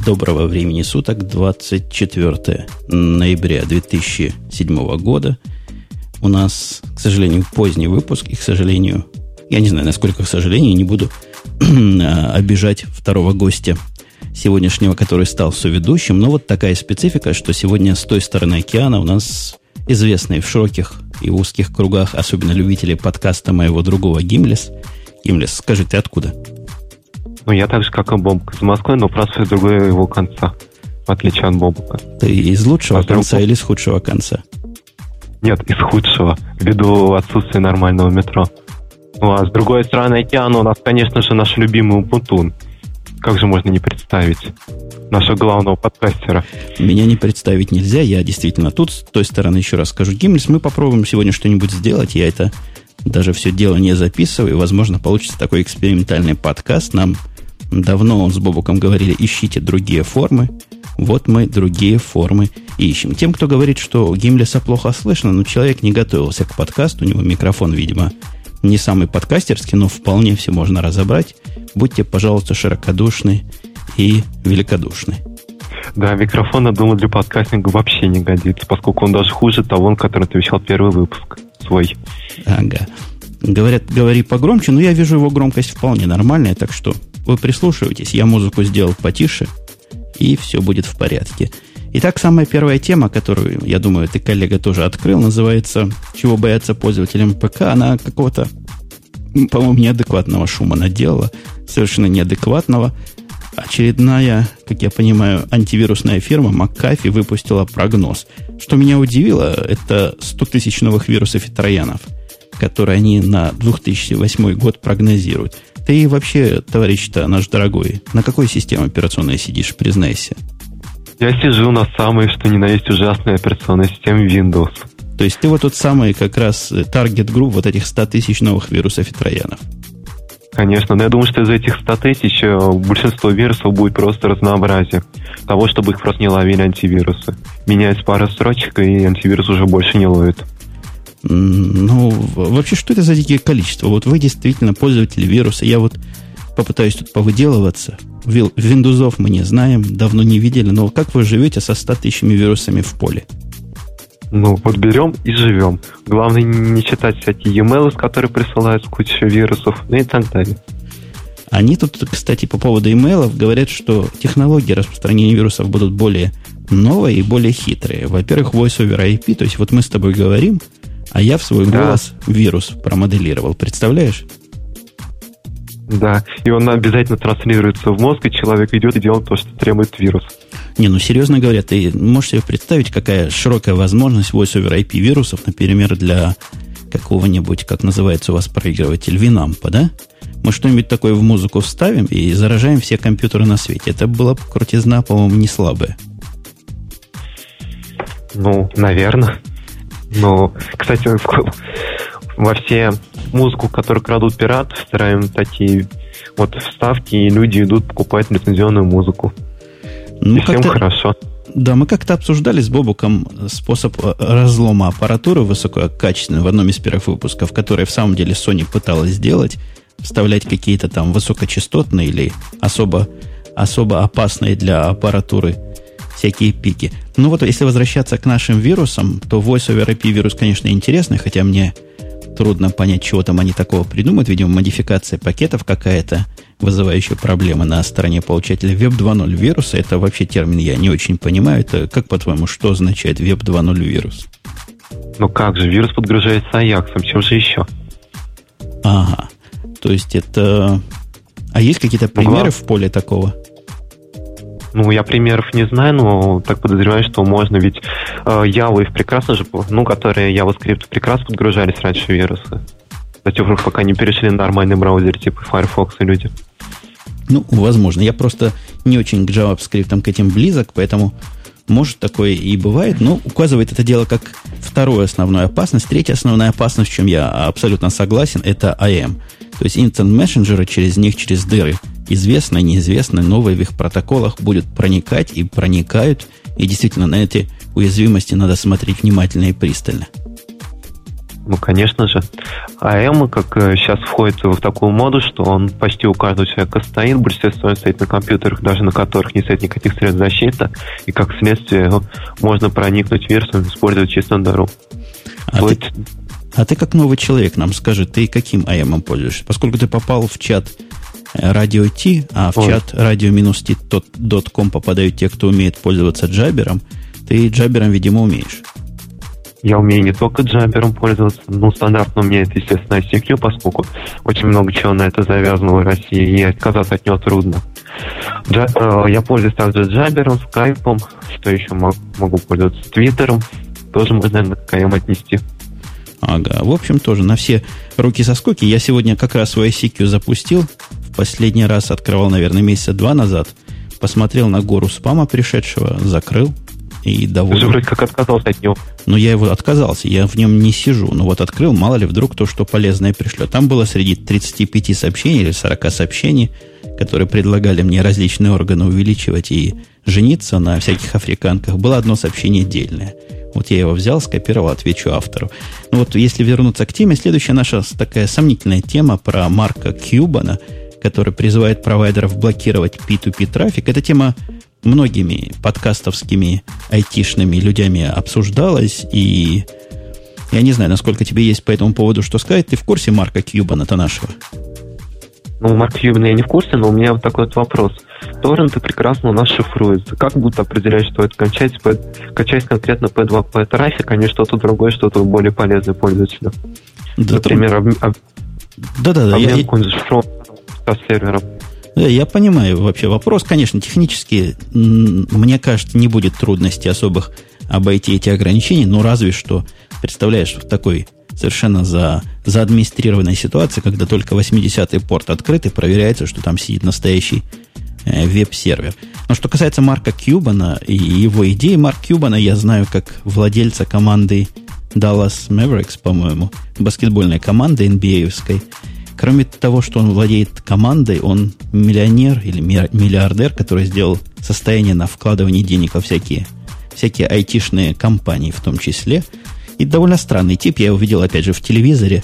Доброго времени суток, 24 ноября 2007 года. У нас, к сожалению, поздний выпуск, и, к сожалению, я не знаю, насколько, к сожалению, не буду обижать второго гостя сегодняшнего, который стал соведущим, но вот такая специфика, что сегодня с той стороны океана у нас известный в широких и узких кругах, особенно любителей подкаста моего другого Гимлес. Гимлес, скажи, ты откуда? Ну, я так же, как и Бобук, из Москвы, но просто с другого его конца, в отличие от Бобука. Ты из лучшего конца или из худшего конца? Нет, из худшего, ввиду отсутствия нормального метро. Ну, а с другой стороны океана у нас, конечно же, наш любимый Умпутун. Как же можно не представить нашего главного подкастера? Меня не представить нельзя, я действительно тут, с той стороны еще раз скажу. Гимлес, мы попробуем сегодня что-нибудь сделать, я это даже все дело не записываю, и, возможно, получится такой экспериментальный подкаст. Нам давно с Бобуком говорили, ищите другие формы. Вот мы другие формы ищем. Тем, кто говорит, что Гимлеса плохо слышно, но человек не готовился к подкасту, у него микрофон, видимо, не самый подкастерский, но вполне все можно разобрать. Будьте, пожалуйста, широкодушны и великодушны. Да, микрофон, я думаю, для подкастинга вообще не годится, поскольку он даже хуже того, который ты вещал первый выпуск свой. Ага. Говорят, говори погромче, но я вижу его громкость вполне нормальная, так что вы прислушивайтесь. Я музыку сделал потише, и все будет в порядке. Итак, самая первая тема, которую, я думаю, ты, коллега, тоже открыл, называется «Чего боятся пользователям ПК». Она какого-то, по-моему, неадекватного шума наделала, совершенно неадекватного. Очередная, как я понимаю, антивирусная фирма McAfee выпустила прогноз. Что меня удивило, это 100 тысяч новых вирусов и троянов, которые они на 2008 год прогнозируют. Ты вообще, товарищ-то наш дорогой, на какой системе операционной сидишь, признайся? Я сижу на самой, что ни на есть, ужасной операционной системе Windows. То есть ты вот тот самый как раз таргет-групп вот этих 100 тысяч новых вирусов и троянов. Конечно, но я думаю, что из этих 100 тысяч большинство вирусов будет просто разнообразие того, чтобы их просто не ловили антивирусы. Меняется пара строчек, и антивирус уже больше не ловит. Ну, вообще, что это за дикие количества? Вот вы действительно пользователи вируса. Я вот попытаюсь тут повыделываться. Виндузов мы не знаем, давно не видели, но как вы живете со 100 тысячами вирусами в поле? Ну, вот берем и живем. Главное не читать всякие e-mails, которые присылают с кучей вирусов, ну и так далее. Они тут, кстати, по поводу имейлов говорят, что технологии распространения вирусов будут более новые и более хитрые. Во-первых, Voice over IP, то есть вот мы с тобой говорим, а я в свой голос вирус промоделировал. Представляешь? Да, и он обязательно транслируется в мозг, и человек идет и делает то, что требует вирус. Не, ну серьезно говоря, ты можешь себе представить, какая широкая возможность Voice over IP вирусов, например, для какого-нибудь, как называется у вас проигрыватель, Winamp, да? Мы что-нибудь такое в музыку вставим и заражаем все компьютеры на свете. Это была бы крутизна, по-моему, не слабая. Ну, наверное. Ну, кстати, во все музыку, которую крадут пираты, встраиваем такие вот вставки, и люди идут покупать лицензионную музыку. Ну, и всем хорошо. Да, мы как-то обсуждали с Бобуком способ разлома аппаратуры высококачественной в одном из первых выпусков, который в самом деле Sony пыталась сделать, вставлять какие-то там высокочастотные или особо опасные для аппаратуры всякие пики. Ну вот, если возвращаться к нашим вирусам, то Voice over IP вирус, конечно, интересный, хотя мне трудно понять, чего там они такого придумают. Видимо, модификация пакетов какая-то, вызывающая проблемы на стороне получателя. Web 2.0 вируса, это вообще термин я не очень понимаю. Это, как по-твоему, что означает Web 2.0 вирус? Ну как же, вирус подгружается Аяксом, чем же еще? Ага, то есть это... А есть какие-то примеры в поле такого? Ну, я примеров не знаю, но так подозреваю, что можно, ведь Java их прекрасно же, ну, которые JavaScript прекрасно подгружались раньше вирусы. До тех пор, пока не перешли на нормальный браузер типа Firefox и люди. Ну, возможно. Я просто не очень к JavaScript к этим близок, поэтому, может, такое и бывает, но указывает это дело как вторую основную опасность. Третья основная опасность, в чем я абсолютно согласен, это IM. То есть Instant Messenger через них, через дыры, известные, неизвестные, новые в их протоколах будут проникать и проникают. И действительно, на эти уязвимости надо смотреть внимательно и пристально. Ну, конечно же. АМ, как сейчас входит в такую моду, что он почти у каждого человека стоит, в большинстве своем стоит на компьютерах, даже на которых не стоит никаких средств защиты, и как следствие можно проникнуть вирусом, использовать чистую дыру. А ты как новый человек нам скажи, ты каким АМом пользуешься? Поскольку ты попал в чат Radio T, а в чат radio-t.com попадают те, кто умеет пользоваться джабером, ты джабером, видимо, умеешь. Я умею не только джабером пользоваться, но стандартно у меня это, естественно, ICQ, поскольку очень много чего на это завязано в России, и отказаться от него трудно. Я пользуюсь также джабером, скайпом, что еще могу пользоваться твиттером, тоже можно, наверное, к АМ отнести. Ага, в общем, тоже на все руки соскоки. Я сегодня как раз свой ICQ запустил, в последний раз открывал, наверное, месяца 2 назад, посмотрел на гору спама пришедшего, закрыл. И доволен. Ты же вроде как отказался от него. Ну, я его отказался, я в нем не сижу. Ну, вот открыл, мало ли, вдруг то, что полезное пришлет. Там было среди 35 сообщений или 40 сообщений, которые предлагали мне различные органы увеличивать и жениться на всяких африканках. Было одно сообщение отдельное. Вот я его взял, скопировал, отвечу автору. Ну, вот если вернуться к теме, следующая наша такая сомнительная тема про Марка Кьюбана, который призывает провайдеров блокировать P2P трафик. Эта тема многими подкастовскими айтишными людьми обсуждалась, и я не знаю, насколько тебе есть по этому поводу что сказать. Ты в курсе Марка Кьюбана-то нашего? Ну, Марка Кьюбана я не в курсе, но у меня вот такой вот вопрос. Торренты прекрасно у нас шифруются. Как будут определять, что это качать конкретно P2P трафик, а не что-то другое, что-то более полезное пользователю? Да, например, обмен какой-нибудь зашифрованным со сервером. Да, я понимаю вообще вопрос. Конечно, технически, мне кажется, не будет трудностей особых обойти эти ограничения, но разве что, представляешь, в такой совершенно заадминистрированной ситуации, когда только 80-й порт открыт и проверяется, что там сидит настоящий веб-сервер. Но что касается Марка Кьюбана и его идеи, Марк Кьюбана я знаю как владельца команды Dallas Mavericks, по-моему, баскетбольной команды NBA-овской. Кроме того, что он владеет командой, он миллионер или миллиардер, который сделал состояние на вкладывание денег во всякие айтишные компании в том числе. И довольно странный тип. Я его видел, опять же, в телевизоре.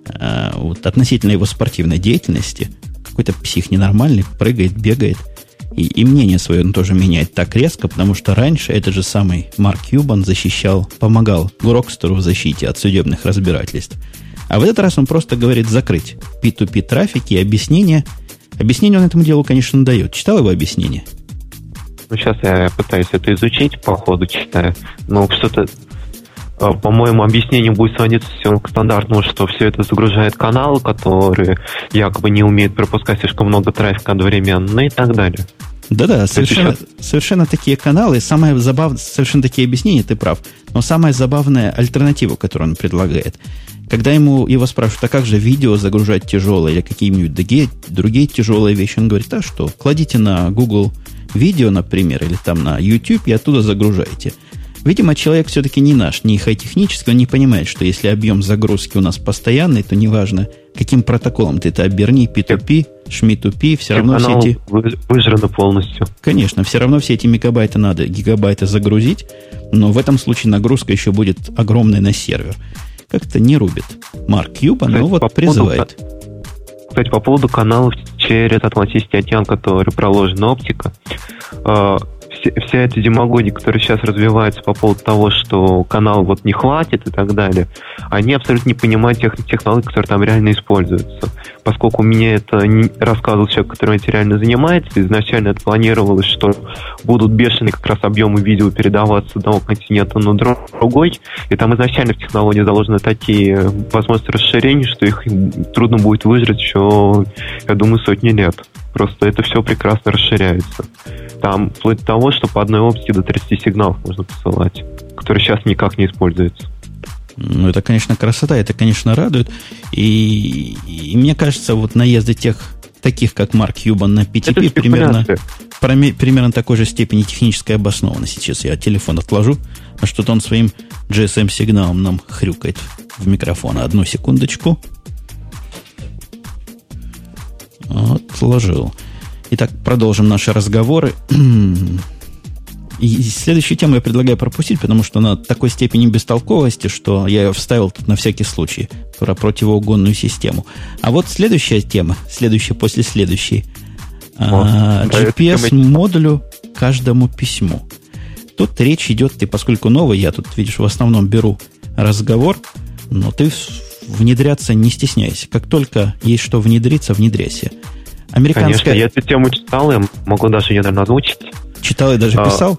Вот относительно его спортивной деятельности. Какой-то псих ненормальный, прыгает, бегает. И мнение свое он тоже меняет так резко, потому что раньше этот же самый Марк Кьюбан помогал Грокстеру в защите от судебных разбирательств. А в этот раз он просто говорит закрыть P2P трафик и объяснение. Объяснение он этому делу, конечно, дает. Читал его объяснение? Ну, сейчас я пытаюсь это изучить, по ходу читаю. Но что-то, по-моему, объяснение будет сводиться все к стандартному, что все это загружает каналы, которые якобы не умеют пропускать слишком много трафика одновременно и так далее. Да-да, совершенно такие каналы. Самое забавное, совершенно такие объяснения, ты прав. Но самая забавная альтернатива, которую он предлагает, когда его спрашивают, а как же видео загружать тяжелое или какие-нибудь другие тяжелые вещи, он говорит, а что, кладите на Google видео, например, или там на YouTube и оттуда загружайте. Видимо, человек все-таки не наш, не хай-технический, он не понимает, что если объем загрузки у нас постоянный, то неважно, каким протоколом ты это оберни, P2P, Шми2P, все равно все эти... выжрано полностью. Конечно, все равно все эти мегабайты надо, гигабайты загрузить, но в этом случае нагрузка еще будет огромная на сервер. Как-то не рубит Марк Кьюбан, но вот призывает. Кстати, по поводу каналов через Atlantic Ocean, который проложена оптика, вся эта демагогия, которая сейчас развивается по поводу того, что канал вот не хватит и так далее, они абсолютно не понимают тех технологий, которые там реально используются. Поскольку мне это не рассказывал человек, который этим реально занимается, изначально это планировалось, что будут бешеные как раз объемы видео передаваться с одного континента на другой, и там изначально в технологии заложены такие возможности расширения, что их трудно будет выжрать еще, я думаю, сотни лет. Просто это все прекрасно расширяется. Там вплоть до того, что по одной оптике до 30 сигналов можно посылать, которые сейчас никак не используются. Ну, это, конечно, красота, это, конечно, радует. И мне кажется, вот наезды таких, как Марк Кьюбан на P2P, примерно такой же степени технической обоснованности. Сейчас я телефон отложу, а что-то он своим GSM-сигналом нам хрюкает в микрофон. Одну секундочку. Отложил. Итак, продолжим наши разговоры. И следующую тему я предлагаю пропустить, потому что она такой степени бестолковости, что я ее вставил тут на всякий случай про противоугонную систему. А вот следующая тема, следующая после следующей. GPS-модулю каждому письму. Тут речь идет, ты, поскольку новый, я тут, видишь, в основном беру разговор, но ты внедряться не стесняйся. Как только есть что внедриться, внедряйся. Конечно, я эту тему читал, я могу даже ее, наверное, озвучить. Читал и даже писал?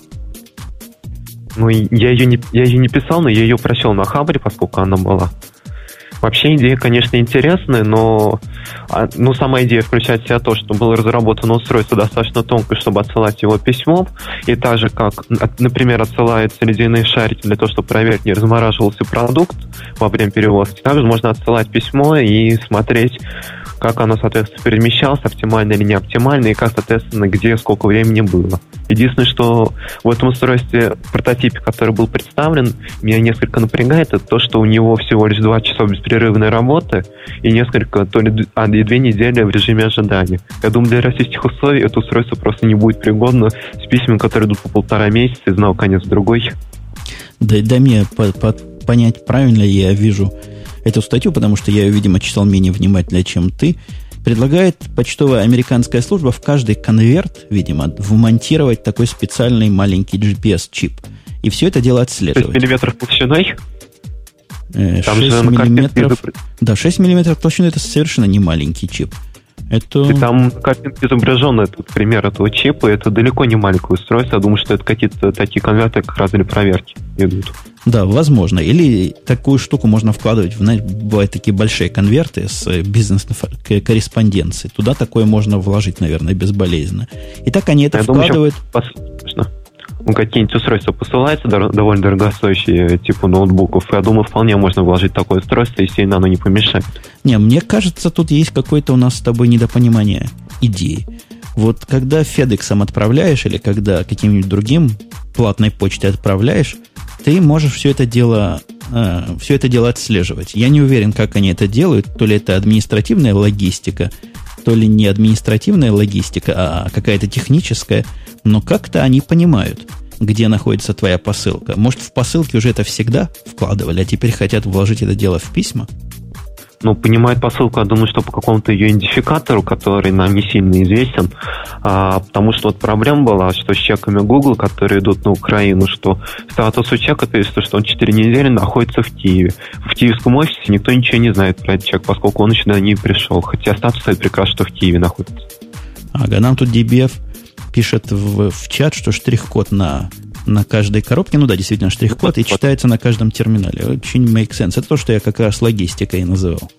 Ну, я ее не писал, но я ее прочел на Хабре, поскольку она была. Вообще идея, конечно, интересная, но сама идея включает в себя то, что было разработано устройство достаточно тонко, чтобы отсылать его письмом, и так же, как, например, отсылаются ледяные шарики для того, чтобы проверить, не размораживался продукт во время перевозки, также можно отсылать письмо и смотреть, как оно, соответственно, перемещалось, оптимально или не оптимально, и как, соответственно, где, сколько времени было. Единственное, что в этом устройстве, в прототипе, который был представлен, меня несколько напрягает, это то, что у него всего лишь 2 часа беспрерывной работы и несколько, то ли 2 недели в режиме ожидания. Я думаю, для российских условий это устройство просто не будет пригодно с письмами, которые идут по 1,5 месяца, из одного конец в другой. Дай мне понять, правильно я вижу эту статью, потому что я ее, видимо, читал менее внимательно, чем ты. Предлагает почтовая американская служба в каждый конверт, видимо, вмонтировать такой специальный маленький GPS-чип. И все это дело отслеживать. 6 миллиметров толщиной? 6 миллиметров. Да, 6 миллиметров толщиной — это совершенно не маленький чип. Это... И там на картинке изображен этот пример этого чипа, это далеко не маленькое устройство. Я думаю, что это какие-то такие конверты как раз для проверки идут. Да, возможно. Или такую штуку можно вкладывать, бывают такие большие конверты с бизнес-корреспонденцией. Туда такое можно вложить, наверное, безболезненно. И так они это вкладывают... Какие-нибудь устройства посылаются, довольно дорогостоящие, типа ноутбуков. Я думаю, вполне можно вложить такое устройство, и сильно оно не помешает. Не, мне кажется, тут есть какое-то у нас с тобой недопонимание идеи. Вот когда FedEx отправляешь, или когда каким-нибудь другим платной почтой отправляешь, ты можешь все это дело отслеживать. Я не уверен, как они это делают. То ли это административная логистика, то ли не административная логистика, а какая-то техническая. Но как-то они понимают, где находится твоя посылка. Может, в посылке уже это всегда вкладывали, а теперь хотят вложить это дело в письма? Ну, понимает посылку, я думаю, что по какому-то ее идентификатору, который нам не сильно известен, потому что вот проблема была, что с чеками Google, которые идут на Украину, что статус у чека, то есть, что он 4 недели находится в Киеве. В киевском офисе никто ничего не знает про этот чек, поскольку он еще сюда не пришел, хотя статус стоит прекрасно, что в Киеве находится. Ага, нам тут DBF пишет в чат, что штрих-код на каждой коробке, ну да, действительно, штрих-код, и читается на каждом терминале. Очень make sense. Это то, что я как раз логистикой называл.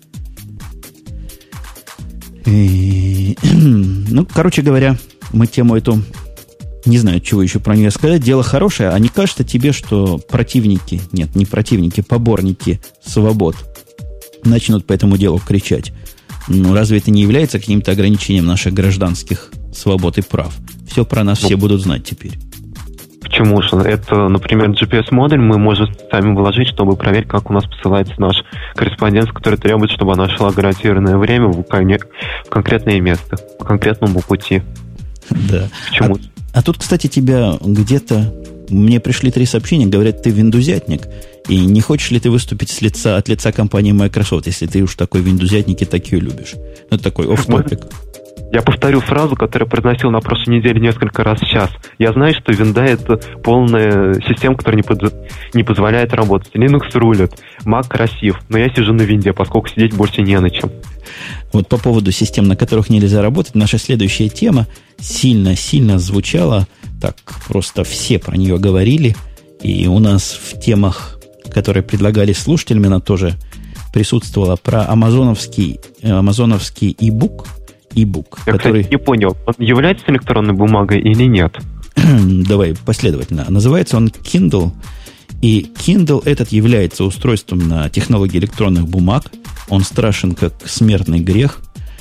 Ну, короче говоря, мы тему эту, не знаю, чего еще про нее сказать, дело хорошее, а не кажется тебе, что противники, нет, не противники, поборники свобод начнут по этому делу кричать? Ну, разве это не является каким-то ограничением наших гражданских свобод и прав? Все про нас все будут знать теперь. Почему же? Это, например, GPS-модуль мы можем сами вложить, чтобы проверить, как у нас посылается наш корреспондент, который требует, чтобы она шла гарантированное время в конкретное место, по конкретному пути. Да. Почему? А тут, кстати, тебя где-то... Мне пришли 3 сообщения, говорят, ты виндузятник, и не хочешь ли ты выступить от лица компании Microsoft, если ты уж такой виндузятник и такие любишь? Это такой офф-топик. Я повторю фразу, которую произносил на прошлой неделе несколько раз сейчас. Я знаю, что винда — это полная система, которая не позволяет работать. Linux рулит, Mac красив, но я сижу на винде, поскольку сидеть больше не на чем. Вот по поводу систем, на которых нельзя работать, наша следующая тема сильно звучала, так просто все про нее говорили, и у нас в темах, которые предлагали слушателям, она тоже присутствовала, про амазоновский e-book, я, который... кстати, не понял, он является электронной бумагой или нет? Давай последовательно. Называется он Kindle. И Kindle этот является устройством на технологии электронных бумаг. Он страшен, как смертный грех.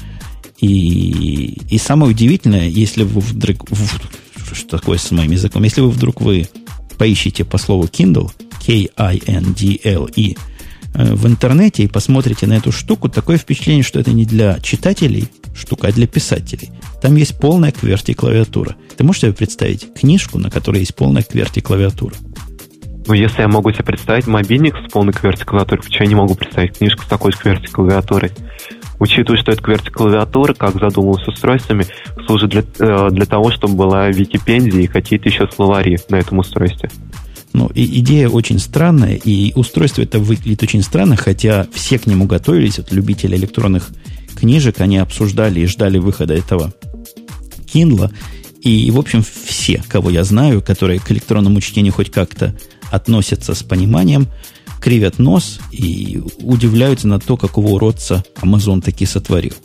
И самое удивительное, если вы вдруг... Что такое с моим языком? Если вы вдруг поищите по слову Kindle, Kindle, в интернете и посмотрите на эту штуку, такое впечатление, что это не для читателей штука, а для писателей. Там есть полная QWERTY-клавиатура. Ты можешь себе представить книжку, на которой есть полная QWERTY-клавиатура? Ну, если я могу себе представить мобильник с полной QWERTY-клавиатурой, почему я не могу представить книжку с такой QWERTY-клавиатурой? Учитывая, что это QWERTY-клавиатура, как задумалось с устройствами, служит для того, чтобы была Википедия и какие-то еще словари на этом устройстве. Ну, и идея очень странная, и устройство это выглядит очень странно, хотя все к нему готовились, вот любители электронных книжек, они обсуждали и ждали выхода этого Kindle. И, в общем, все, кого я знаю, которые к электронному чтению хоть как-то относятся с пониманием, кривят нос и удивляются на то, какого уродца Amazon таки сотворил.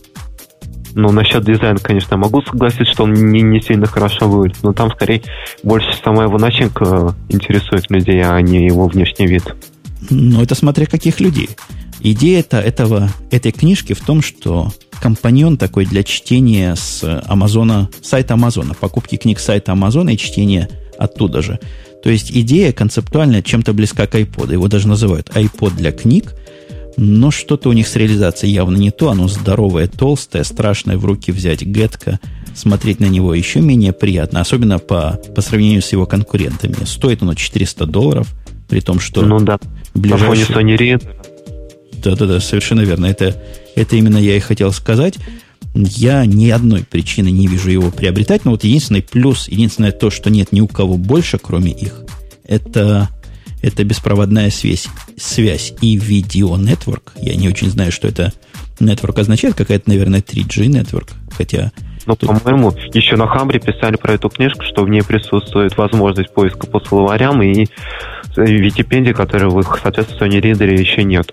Ну, насчет дизайна, конечно, я могу согласиться, что он не сильно хорошо выглядит, но там, скорее, больше сама его начинка интересует людей, а не его внешний вид. Ну, это смотря каких людей. Идея этой книжки в том, что компаньон такой для чтения с Амазона, сайта Амазона, покупки книг с сайта Амазона и чтения оттуда же. То есть идея концептуально чем-то близка к iPod. Его даже называют iPod для книг, но что-то у них с реализацией явно не то. Оно здоровое, толстое, страшное в руки взять, гэтко. Смотреть на него еще менее приятно, особенно по сравнению с его конкурентами. Стоит оно $400, при том, что... Ну да, ближайший... на фоне Sony Red. Да, совершенно верно. Это именно я и хотел сказать. Я ни одной причины не вижу его приобретать, но вот единственный плюс, единственное то, что нет ни у кого больше, кроме их, это беспроводная связь и видео-нетворк. Я не очень знаю, что это нетворк означает. Какая-то, наверное, 3G нетворк. Хотя... Ну, по-моему, еще на Хамбре писали про эту книжку, что в ней присутствует возможность поиска по словарям и Википедии, которой в их, соответственно, Sony Reader еще нет.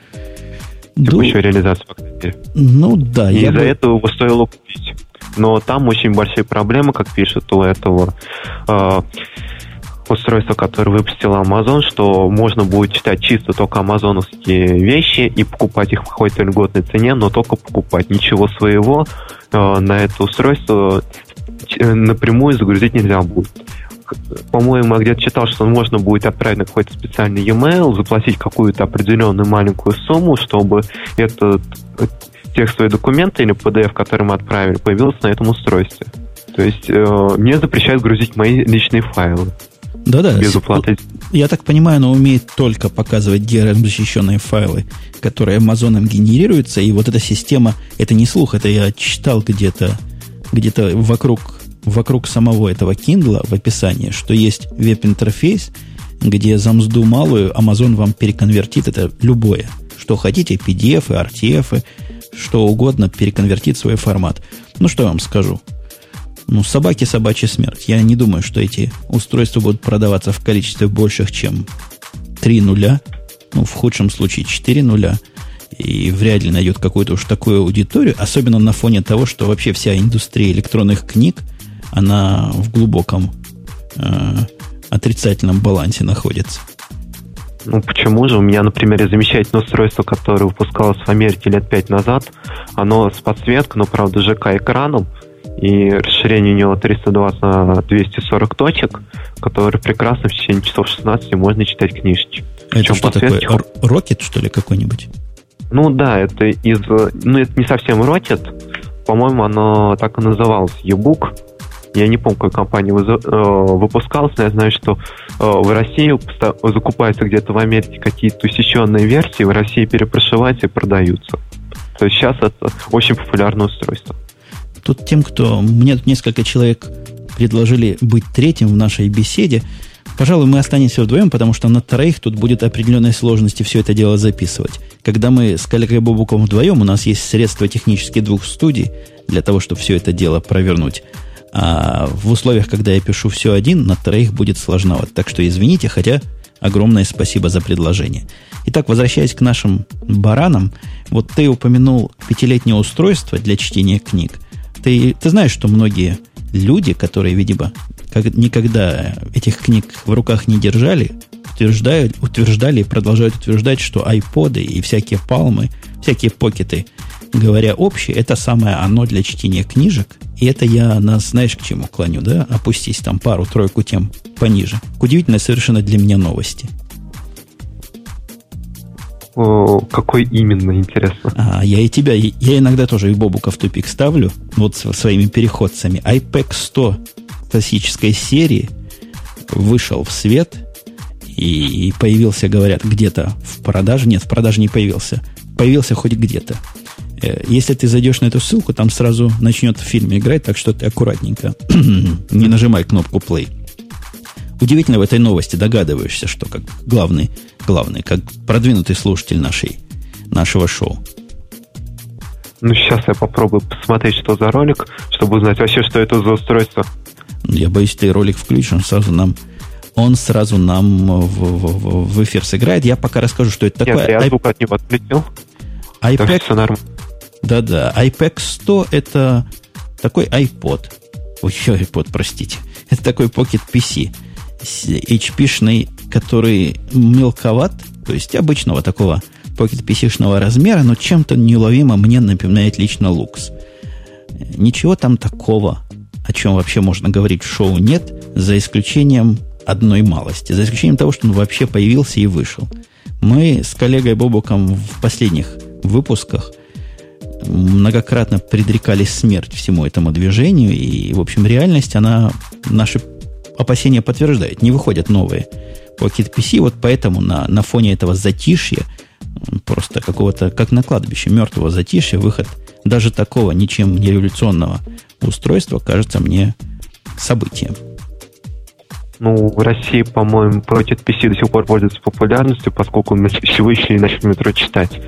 Текущая реализация, по крайней мере. Ну, да. И из-за этого его стоило купить. Но там очень большие проблемы, как пишут у этого устройства, которое выпустил Amazon, что можно будет читать чисто только амазоновские вещи и покупать их в какой-то льготной цене, но только покупать. Ничего своего на это устройство напрямую загрузить нельзя будет. По-моему, я где-то читал, что можно будет отправить на какой-то специальный e-mail, заплатить какую-то определенную маленькую сумму, чтобы этот текстовые документы или PDF, который мы отправили, появился на этом устройстве. То есть мне запрещают грузить мои личные файлы. Да-да. Без уплаты. Я так понимаю, оно умеет только показывать DRM-защищенные файлы, которые Amazon генерируются, и вот эта система, это не слух, это я читал где-то вокруг самого этого Kindle в описании, что есть веб-интерфейс, где за мзду малую Amazon вам переконвертит это любое, что хотите, PDF, RTF, что угодно, переконвертит свой формат. Ну, что я вам скажу? Ну, собаки собачья смерть. Я не думаю, что эти устройства будут продаваться в количестве больших, чем 3 нуля. Ну, в худшем случае 4 нуля. И вряд ли найдет какую-то уж такую аудиторию. Особенно на фоне того, что вообще вся индустрия электронных книг, она в глубоком отрицательном балансе находится. Ну, почему же? У меня, например, замечательное устройство, которое выпускалось в Америке лет 5 назад. Оно с подсветкой, но, правда, ЖК-экраном. И расширение у него 320 на 240 точек, которые прекрасно в течение часов 16 можно читать книжечки. Это что такое? Rocket, что ли, какой-нибудь? Ну да, это это не совсем Rocket. По-моему, оно так и называлось, e-book. Я не помню, какой компания выпускалась, но я знаю, что в России закупаются где-то в Америке какие-то усеченные версии, в России перепрошиваются и продаются. То есть сейчас это очень популярное устройство. Тут мне тут несколько человек предложили быть третьим в нашей беседе. Пожалуй, мы останемся вдвоем, потому что на троих тут будет определенной сложности все это дело записывать. Когда мы с коллегой Бобуком вдвоем, у нас есть средства технические 2 студий для того, чтобы все это дело провернуть. А в условиях, когда я пишу все один, на троих будет сложновато. Так что извините, хотя огромное спасибо за предложение. Итак, возвращаясь к нашим баранам, вот ты упомянул 5-летнее устройство для чтения книг. Ты знаешь, что многие люди, которые, видимо, никогда этих книг в руках не держали, утверждали и продолжают утверждать, что айподы и всякие палмы, всякие покеты, говоря общее, это самое оно для чтения книжек. И это я нас, знаешь, к чему клоню, да? Опустись там пару-тройку тем пониже. К удивительной совершенно для меня новости. Какой именно, интересно? Я иногда тоже и Бобука в тупик ставлю, вот своими переходцами. iPEC 100 классической серии вышел в свет и появился, говорят, где-то в продаже. Нет, в продаже не появился. Появился хоть где-то. Если ты зайдешь на эту ссылку, там сразу начнет в фильме играть, так что ты аккуратненько не нажимай кнопку play. Удивительно в этой новости догадываешься, что как главный, как продвинутый слушатель нашего шоу. Ну, сейчас я попробую посмотреть, что за ролик, чтобы узнать вообще, что это за устройство. Я боюсь, ты ролик включишь, он сразу нам в эфир сыграет. Я пока расскажу, что это такое. Нет, я звук от него отключил. iPad, все нормально. Да, iPEC 100 это такой iPod. iPod, простите. Это такой Pocket PC. HP-шный, который мелковат, то есть обычного такого Pocket PC-шного размера, но чем-то неуловимо мне напоминает лично Lux. Ничего там такого, о чем вообще можно говорить в шоу, нет, за исключением одной малости, за исключением того, что он вообще появился и вышел. Мы с коллегой Бобуком в последних выпусках многократно предрекали смерть всему этому движению, и, в общем, реальность, она наши опасения подтверждает. Не выходят новые Pocket PC, вот поэтому на фоне этого затишья, просто какого-то, как на кладбище, мертвого затишья, выход даже такого ничем не революционного устройства кажется мне событием. Ну, в России, по-моему, Pocket PC до сих пор пользуется популярностью, поскольку всего еще и начали в метро читать.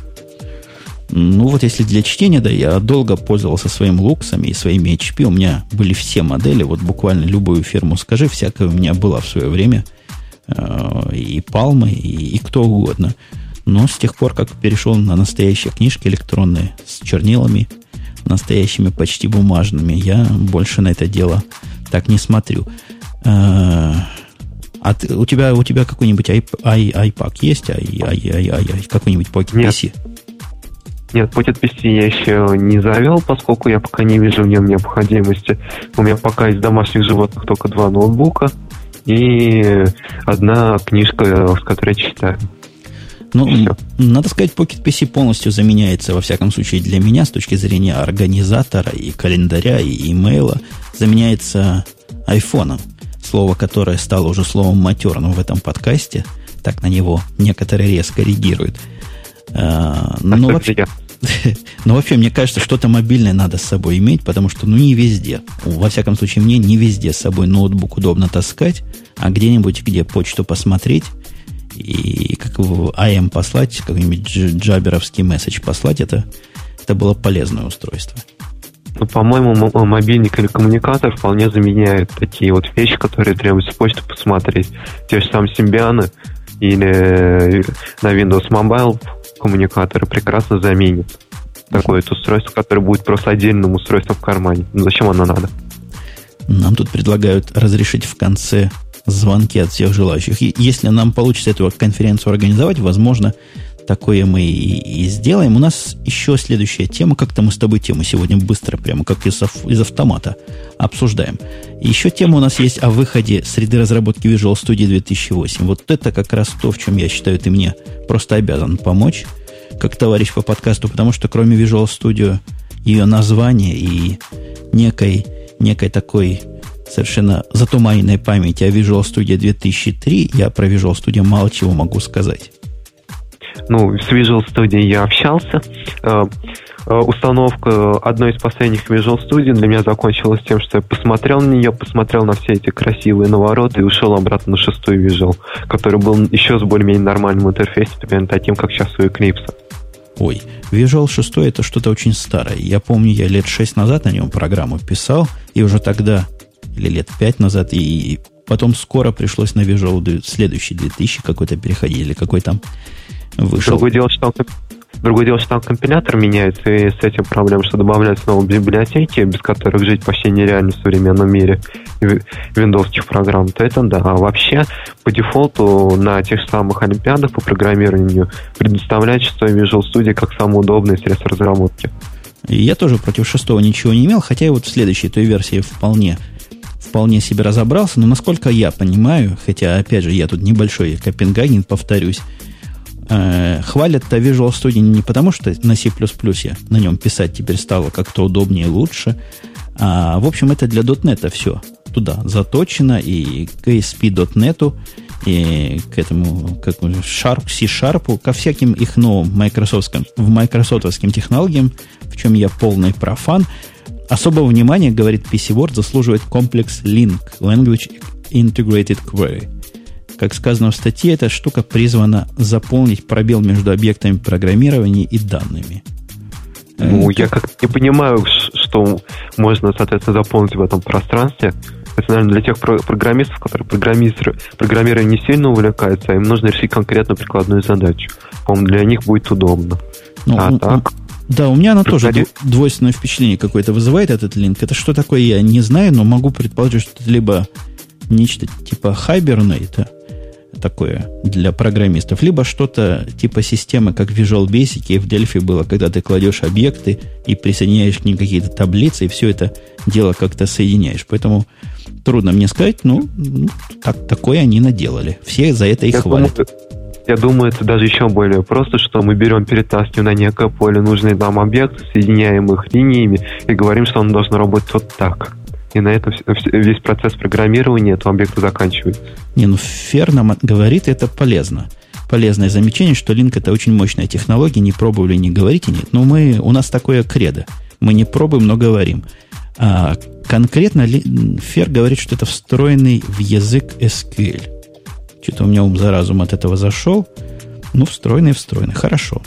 Ну, вот если для чтения, да, я долго пользовался своим Луксами и своими HP. У меня были все модели, вот буквально любую фирму скажи, всякая у меня была в свое время. И Palm, и кто угодно. Но с тех пор, как перешел на настоящие книжки электронные с чернилами, настоящими почти бумажными, я больше на это дело так не смотрю. У тебя какой-нибудь iPad есть? Какой-нибудь Pocket PC? Нет, Pocket PC я еще не завел, поскольку я пока не вижу в нем необходимости. У меня пока из домашних животных только 2 ноутбука и одна книжка, с которой я читаю. Ну, надо сказать, Pocket PC полностью заменяется, во всяком случае, для меня, с точки зрения организатора и календаря, и имейла, заменяется айфоном. Слово, которое стало уже словом матерным в этом подкасте, так на него некоторые резко реагируют. Но вообще, мне кажется, что-то мобильное надо с собой иметь, потому что, не везде. Во всяком случае, мне не везде с собой ноутбук удобно таскать, а где-нибудь, где почту посмотреть и как в АМ послать, какой-нибудь джаберовский месседж послать, это было полезное устройство. Ну, по-моему, мобильник или коммуникатор вполне заменяет такие вот вещи, которые требуется почту посмотреть. Те же самые Symbian или на Windows Mobile коммуникаторы прекрасно заменят такое устройство, которое будет просто отдельным устройством в кармане. Ну, зачем оно надо? Нам тут предлагают разрешить в конце звонки от всех желающих. И если нам получится эту конференцию организовать, возможно, такое мы и сделаем. У нас еще следующая тема. Как-то мы с тобой тему сегодня быстро, прямо как из автомата обсуждаем. Еще тема у нас есть о выходе среды разработки Visual Studio 2008. Вот это как раз то, в чем я считаю, ты мне просто обязан помочь, как товарищ по подкасту, потому что кроме Visual Studio, ее названия и некой такой совершенно затуманенной памяти о Visual Studio 2003, я про Visual Studio мало чего могу сказать. Ну, с Visual Studio я общался. Установка одной из последних Visual Studio для меня закончилась тем, что я посмотрел на нее, посмотрел на все эти красивые навороты и ушел обратно на 6-й Visual, который был еще с более-менее нормальным интерфейсом, примерно таким, как сейчас у Eclipse. Ой, Visual 6 это что-то очень старое. Я помню, я лет 6 назад на нем программу писал, и уже тогда, или лет 5 назад, и потом скоро пришлось на Visual следующий 2000 какой-то переходить, или какой там вышел. Другое дело, что там компилятор меняется, и с этим проблем, что добавляются новые библиотеки, без которых жить почти нереально в современном мире виндовских программ, то это да. А вообще, по дефолту, на тех же самых олимпиадах по программированию предоставляет 6 Visual Studio как самое удобное средство разработки. Я тоже против 6 ничего не имел, хотя и вот в следующей той версии вполне себе разобрался, но насколько я понимаю, хотя, опять же, я тут небольшой Копенгаген, повторюсь, Хвалят-то Visual Studio не потому, что на C++ я на нем писать теперь стало как-то удобнее и лучше. В общем, это для .NET все туда заточено, и к ASP.NET, и к этому, как C-Sharp, ко всяким их новым майкрософтовским технологиям, в чем я полный профан. Особого внимания, говорит PC World, заслуживает комплекс LINQ, Language Integrated Query. Как сказано в статье, эта штука призвана заполнить пробел между объектами программирования и данными. Ну, я как не понимаю, что можно, соответственно, заполнить в этом пространстве. Это, наверное, для тех программистов, которые программированием не сильно увлекаются, а им нужно решить конкретную прикладную задачу. По-моему, для них будет удобно. Так... Да, у меня она тоже двойственное впечатление какое-то вызывает, этот линк. Это что такое, я не знаю, но могу предположить, что это либо нечто типа Hibernate, такое для программистов, либо что-то типа системы, как в Visual Basic и в Delphi было, когда ты кладешь объекты и присоединяешь к ним какие-то таблицы, и все это дело как-то соединяешь. Поэтому трудно мне сказать, такое они наделали. Все за это и хвалят. Я думаю, это даже еще более просто, что мы берем, перетаскиваем на некое поле нужные нам объекты, соединяем их линиями и говорим, что он должен работать вот так. И на этом весь процесс программирования этого объекта заканчивается. Фер нам говорит, это полезно. Полезное замечание, что Link это очень мощная технология, не пробовали, не говорите, нет. Но у нас такое кредо. Мы не пробуем, но говорим. А конкретно Фер говорит, что это встроенный в язык SQL. Что-то у меня ум за разум от этого зашел. Встроенный. Хорошо.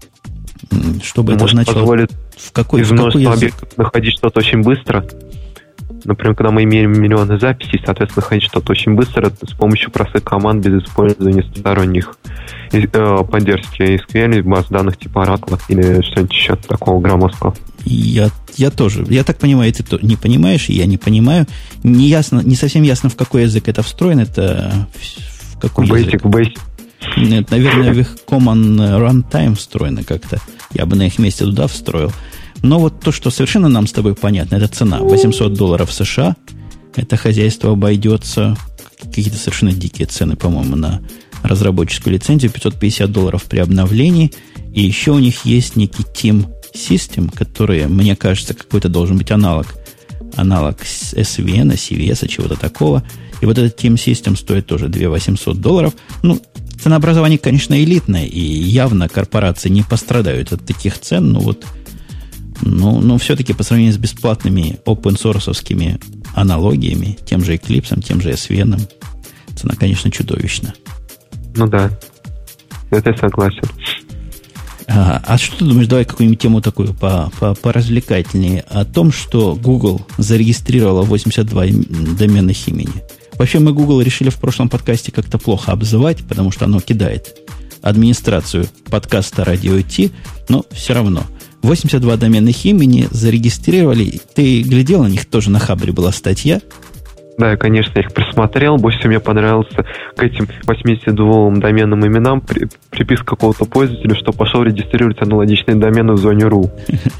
Чтобы это значило... Позволит в какой объектов находить что-то очень быстро. Например, когда мы имеем миллионы записей, соответственно, находить что-то очень быстро с помощью простых команд без использования сторонних поддержки SQL, баз данных типа Oracle или что-нибудь еще такого громоздкого. Я тоже. Я так понимаю, ты не понимаешь, и я не понимаю. Не совсем ясно, в какой язык это встроено. Это в какой язык? Basic. Нет, наверное, в их Common Runtime встроено как-то. Я бы на их месте туда встроил. Но вот то, что совершенно нам с тобой понятно, это цена. $800 США. Это хозяйство обойдется... Какие-то совершенно дикие цены, по-моему, на разработческую лицензию. $550 при обновлении. И еще у них есть некий Team System, который, мне кажется, какой-то должен быть аналог SVN, CVS, чего-то такого. И вот этот Team System стоит тоже $2800. Ценообразование, конечно, элитное. И явно корпорации не пострадают от таких цен. Но все-таки по сравнению с бесплатными open-source-овскими аналогиями, тем же Eclipse, тем же SVN, цена, конечно, чудовищна. Да, это я согласен. А что ты думаешь, давай какую-нибудь тему такую поразвлекательнее о том, что Google зарегистрировала 82 доменных имени. Вообще мы Google решили в прошлом подкасте как-то плохо обзывать, потому что оно кидает администрацию подкаста Radio T, но все равно 82 доменных имени зарегистрировали. Ты глядел на них? Тоже на Хабре была статья. Да, я, конечно, их присмотрел. Больше всего мне понравился к этим 82 доменным именам приписка какого-то пользователя, что пошел регистрировать аналогичные домены в зоне .ru.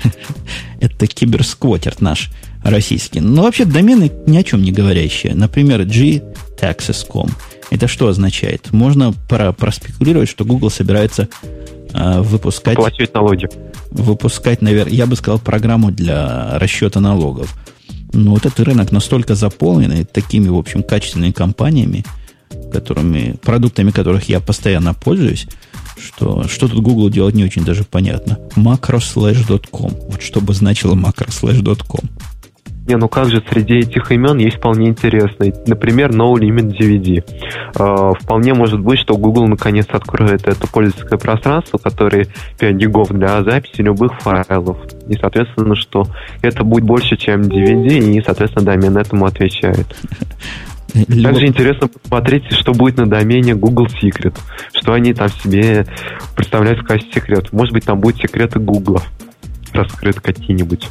Это киберсквотер наш российский. Но вообще домены ни о чем не говорящие. Например, gtaxes.com. Это что означает? Можно проспекулировать, что Google собирается выпускать... Платить налоги. Выпускать, наверное, я бы сказал, программу для расчета налогов. Но вот этот рынок настолько заполнен такими, в общем, качественными компаниями, продуктами которых я постоянно пользуюсь, что тут Google делать не очень даже понятно. macro/.com. Вот что бы значило macro/.com. Как же среди этих имен есть вполне интересные. Например, No Limit DVD. Вполне может быть, что Google наконец откроет это пользовательское пространство, которое 5 гигов для записи любых файлов. И, соответственно, что это будет больше, чем DVD, и, соответственно, домен этому отвечает. Также интересно посмотреть, что будет на домене Google Secret. Что они там себе представляют в качестве секретов. Может быть, там будут секреты Google раскрыты какие-нибудь.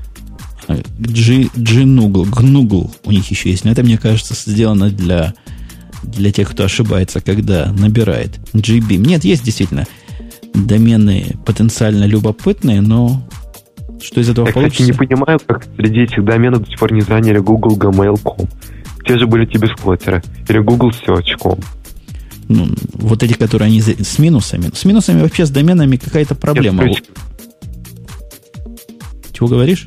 Gnuggle у них еще есть. Но это, мне кажется, сделано для тех, кто ошибается, когда набирает. GB. Нет, есть действительно домены потенциально любопытные, но что из этого получится? Я, кстати, не понимаю, как среди этих доменов до сих пор не заняли Google Gmail.com. Те же были тебе сквотеры. Или Google Search.com. Ну, вот эти, которые они с минусами. С минусами вообще с доменами какая-то проблема. Чего говоришь?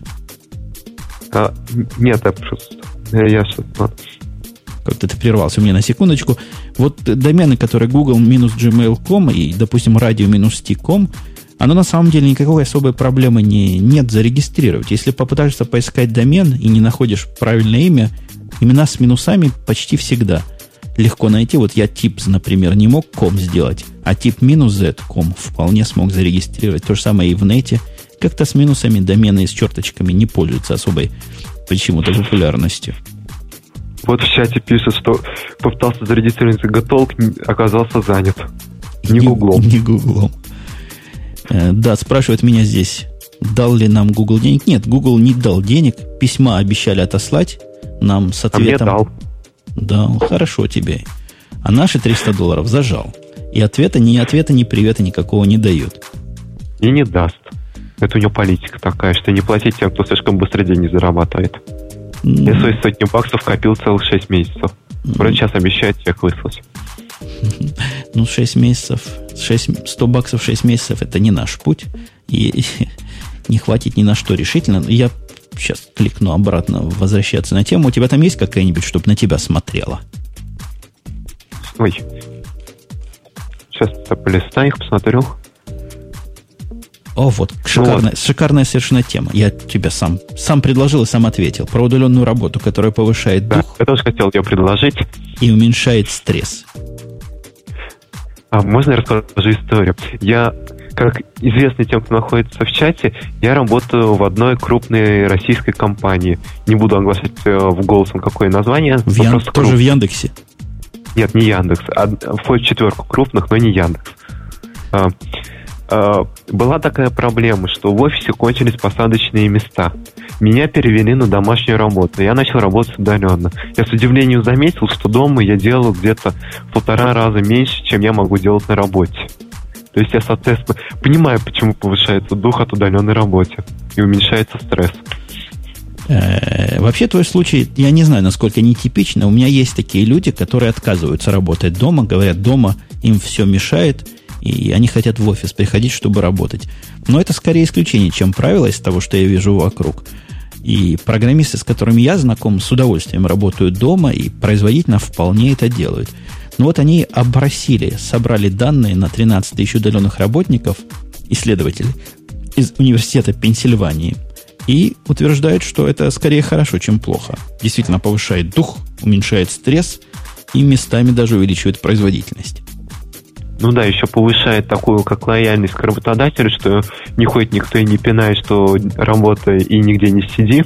Нет, я что-то... Как-то ты прервался у меня на секундочку. Вот домены, которые google-gmail.com и, допустим, radio-t.com, оно на самом деле никакой особой проблемы нет зарегистрировать. Если попытаешься поискать домен и не находишь правильное имя, имена с минусами почти всегда легко найти. Вот я tips, например, не мог .com сделать, а tip-z.com вполне смог зарегистрировать. То же самое и в нете. Как-то с минусами домены и с черточками не пользуются особой почему-то популярностью. Вот в чате пишут, что попытался зарегистрировать Готолк, оказался занят. Не Гуглом. Не Гуглом. Да, спрашивают меня здесь, дал ли нам Google денег. Нет, Google не дал денег. Письма обещали отослать нам с ответом. А мне дал. Да, хорошо тебе. А наши $300 зажал. И ответа, ни привета никакого не дают. И не даст. Это у него политика такая, что не платить тем, кто слишком быстро деньги зарабатывает. Я свои $100 копил целых 6 месяцев. Вроде сейчас обещают всех выслать. Ну, 6 месяцев, $100 6 месяцев, это не наш путь. И не хватит ни на что решительно. Я сейчас кликну обратно, возвращаться на тему. У тебя там есть какая-нибудь, чтобы на тебя смотрела? Ой. Сейчас полистаю их, посмотрю. О, вот, шикарная совершенно тема. Я тебя сам предложил и сам ответил. Про удаленную работу, которая повышает дух. Я тоже хотел ее предложить. И уменьшает стресс. Можно я расскажу историю? Я, как известный тем, кто находится в чате, я работаю в одной крупной российской компании. Не буду оглашать голосом какое название. Тоже в Яндексе? Нет, не Яндекс. Входит в 4 крупных, но не Яндекс. Была такая проблема, что в офисе кончились посадочные места. Меня перевели на домашнюю работу. Я начал работать удаленно. Я с удивлением заметил, что дома я делал где-то в 1,5 раза меньше, чем я могу делать на работе. То есть я, соответственно, понимаю, почему повышается дух от удаленной работы и уменьшается стресс. Вообще твой случай, я не знаю, насколько нетипично. У меня есть такие люди, которые отказываются работать дома, говорят, дома им все мешает, и они хотят в офис приходить, чтобы работать. Но это скорее исключение, чем правило из того, что я вижу вокруг. И программисты, с которыми я знаком, с удовольствием работают дома и производительно вполне это делают. Но вот они собрали данные на 13 тысяч удаленных работников, исследователей из университета Пенсильвании, и утверждают, что это скорее хорошо, чем плохо. Действительно повышает дух, уменьшает стресс и местами даже увеличивает производительность. Ну да, еще повышает такую, как лояльность к работодателю, что не ходит никто и не пинает, что работай и нигде не сиди.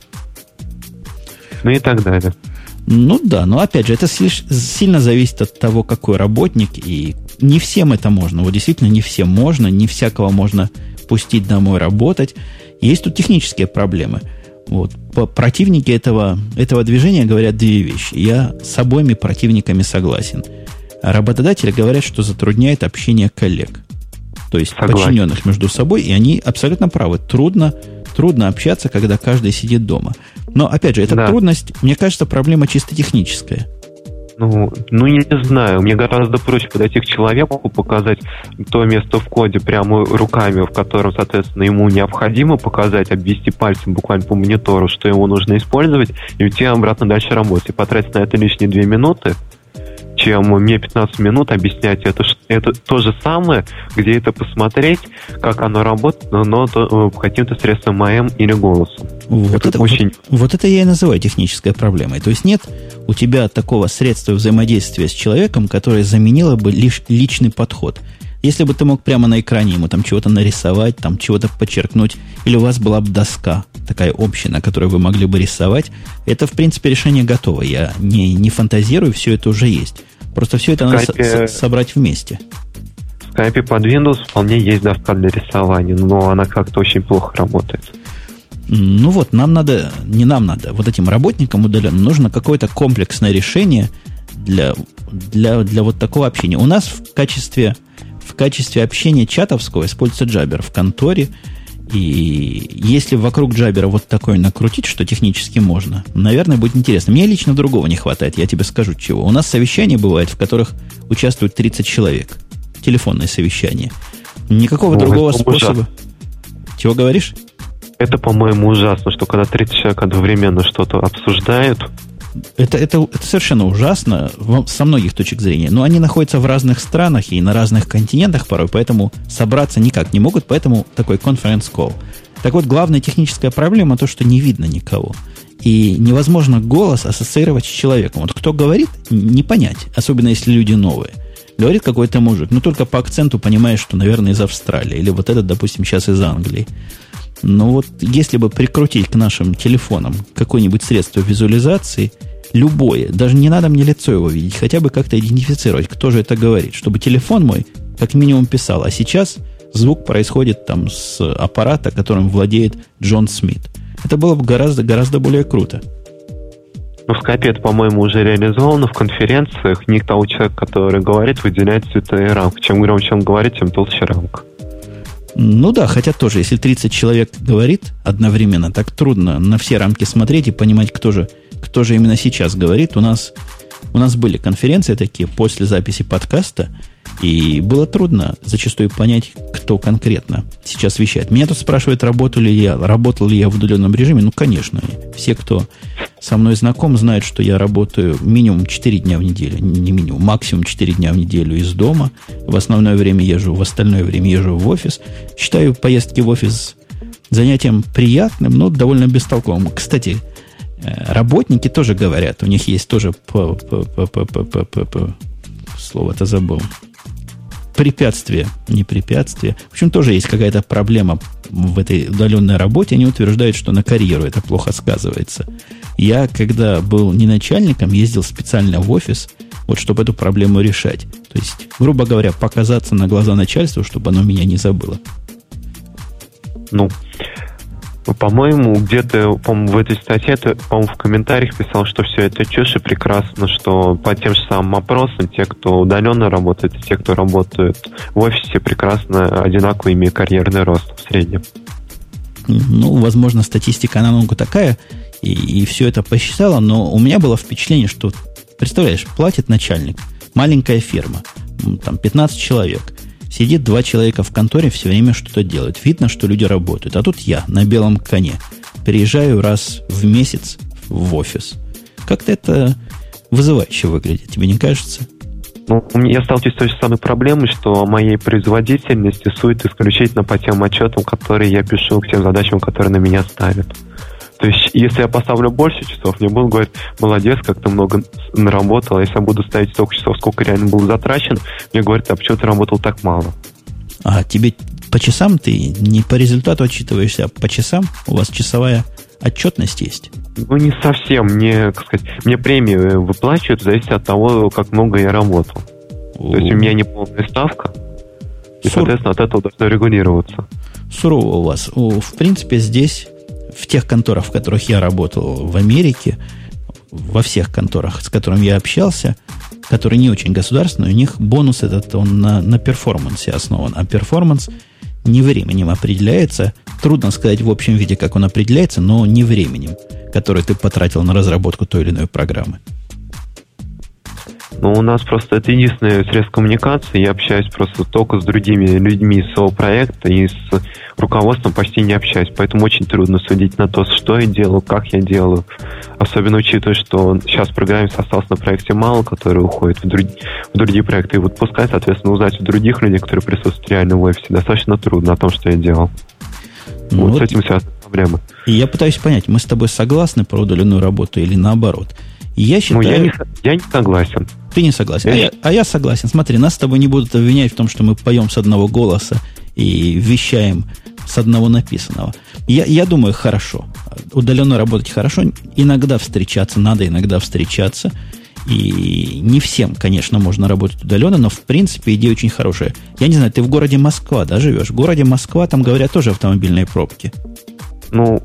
Ну и так далее. Ну да, но опять же, это сильно зависит от того, какой работник, и не всем это можно. Вот действительно не всем можно, не всякого можно пустить домой работать. Есть тут технические проблемы. Вот. Противники этого движения говорят две вещи. Я с обоими противниками согласен. Работодатели говорят, что затрудняет общение коллег. То есть подчиненных между собой, и они абсолютно правы. Трудно общаться, когда каждый сидит дома. Но, опять же, эта трудность, мне кажется, проблема чисто техническая. Ну, не знаю. Мне гораздо проще подойти к человеку, показать то место в коде прямо руками, в котором, соответственно, ему необходимо показать, обвести пальцем буквально по монитору, что ему нужно использовать, и уйти обратно дальше работать. И потратить на это лишние 2 минуты, чем мне 15 минут объяснять это то же самое, где это посмотреть, как оно работает, но каким-то средством АМ или голосом. Вот это я и называю технической проблемой. То есть нет у тебя такого средства взаимодействия с человеком, которое заменило бы лишь личный подход. Если бы ты мог прямо на экране ему там чего-то нарисовать, там чего-то подчеркнуть, или у вас была бы доска, такая общая, на которой вы могли бы рисовать, это, в принципе, решение готово. Я не фантазирую, все это уже есть. Просто все это надо собрать вместе. В Skype под Windows вполне есть доска для рисования, но она как-то очень плохо работает. Ну вот, вот этим работникам удаленным нужно какое-то комплексное решение для вот такого общения. У нас в качестве общения чатовского используется Jabber в конторе, И если вокруг Джабера вот такое накрутить, что технически можно, наверное, будет интересно. Мне лично другого не хватает, я тебе скажу чего. У нас совещания бывают, в которых участвует 30 человек. Телефонное совещание. Никакого другого способа. Ужасно. Чего говоришь? Это, по-моему, ужасно, что когда 30 человек одновременно что-то обсуждают. Это совершенно ужасно со многих точек зрения. Но они находятся в разных странах и на разных континентах порой, поэтому собраться никак не могут, поэтому такой конференц-колл. Так вот, главная техническая проблема то, что не видно никого. И невозможно голос ассоциировать с человеком. Вот кто говорит, не понять, особенно если люди новые. Говорит какой-то мужик, но только по акценту понимаешь, что, наверное, из Австралии. Или вот этот, допустим, сейчас из Англии. Но вот если бы прикрутить к нашим телефонам какое-нибудь средство визуализации, любое, даже не надо мне лицо его видеть, хотя бы как-то идентифицировать, кто же это говорит, чтобы телефон мой как минимум писал. А сейчас звук происходит там с аппарата, которым владеет Джон Смит. Это было бы гораздо более круто. Ну, в Skype это, по-моему, уже реализовано в конференциях. Не того человека, который говорит, выделяет цветные рамки. Чем громче он говорит, тем толще рамка. Ну да, хотя тоже, если 30 человек говорит одновременно, так трудно на все рамки смотреть и понимать, кто же именно сейчас говорит. У нас были конференции такие после записи подкаста, и было трудно зачастую понять, кто конкретно сейчас вещает. Меня тут спрашивают, работал ли я в удаленном режиме. Ну, конечно. Все, кто со мной знаком, знают, что я работаю минимум 4 дня в неделю. Не минимум, максимум 4 дня в неделю из дома. В основное время езжу, в остальное время езжу в офис. Считаю поездки в офис занятием приятным, но довольно бестолковым. Кстати, работники тоже говорят, у них есть тоже слово-то забыл. Препятствие, не препятствие. В общем, тоже есть какая-то проблема в этой удаленной работе. Они утверждают, что на карьеру это плохо сказывается. Я, когда был не начальником, ездил специально в офис, вот чтобы эту проблему решать. То есть, грубо говоря, показаться на глаза начальству, чтобы оно меня не забыло. Ну, по-моему, где-то, по-моему, в этой статье, по-моему, в комментариях писал, что все это чушь и прекрасно, что по тем же самым опросам те, кто удаленно работает, и те, кто работает в офисе, прекрасно одинаково имеют карьерный рост в среднем. Ну, возможно, статистика, она много такая, и все это посчитала, но у меня было впечатление, что, представляешь, платит начальник, маленькая фирма, там 15 человек, сидит 2 человека в конторе, все время что-то делают. Видно, что люди работают. А тут я на белом коне приезжаю раз в месяц в офис. Как-то это вызывающе выглядит. Тебе не кажется? Ну, я сталкиваюсь с той же самой проблемой, что моей производительности сует исключительно по тем отчетам, которые я пишу, к тем задачам, которые на меня ставят. То есть, если я поставлю больше часов, мне будут говорить, молодец, как ты много наработал. А если я буду ставить столько часов, сколько реально было затрачено, мне говорят, а почему ты работал так мало? А тебе по часам ты не по результату отчитываешься, а по часам? У вас часовая отчетность есть? Ну, не совсем. Мне премии выплачивают, зависит от того, как много я работал. То есть, у меня не полная ставка, и, соответственно, от этого должно регулироваться. Сурово у вас. В принципе, здесь... В тех конторах, в которых я работал в Америке, во всех конторах, с которыми я общался, которые не очень государственные, у них бонус этот, он на перформансе основан. А перформанс не временем определяется. Трудно сказать в общем виде, как он определяется, но не временем, которое ты потратил на разработку той или иной программы. Ну, у нас просто это единственное средство коммуникации. Я общаюсь просто только с другими людьми из своего проекта и с руководством почти не общаюсь. Поэтому очень трудно судить на то, что я делаю, как я делаю. Особенно учитывая, что сейчас программист остался на проекте мало, который уходит в другие проекты и в отпуска. Соответственно, узнать у других людей, которые присутствуют реально в офисе, достаточно трудно о том, что я делал. Ну, вот с этим связаны проблемы. И я пытаюсь понять, мы с тобой согласны про удаленную работу или наоборот? Я считаю... я не согласен. Ты не согласен. А я согласен. Смотри, нас с тобой не будут обвинять в том, что мы поем с одного голоса и вещаем с одного написанного. Я думаю, хорошо. Удаленно работать хорошо. Иногда встречаться надо, иногда встречаться. И не всем, конечно, можно работать удаленно, но в принципе идея очень хорошая. Я не знаю, ты в городе Москва, да, живешь? В городе Москва, там, говорят, тоже автомобильные пробки. Ну...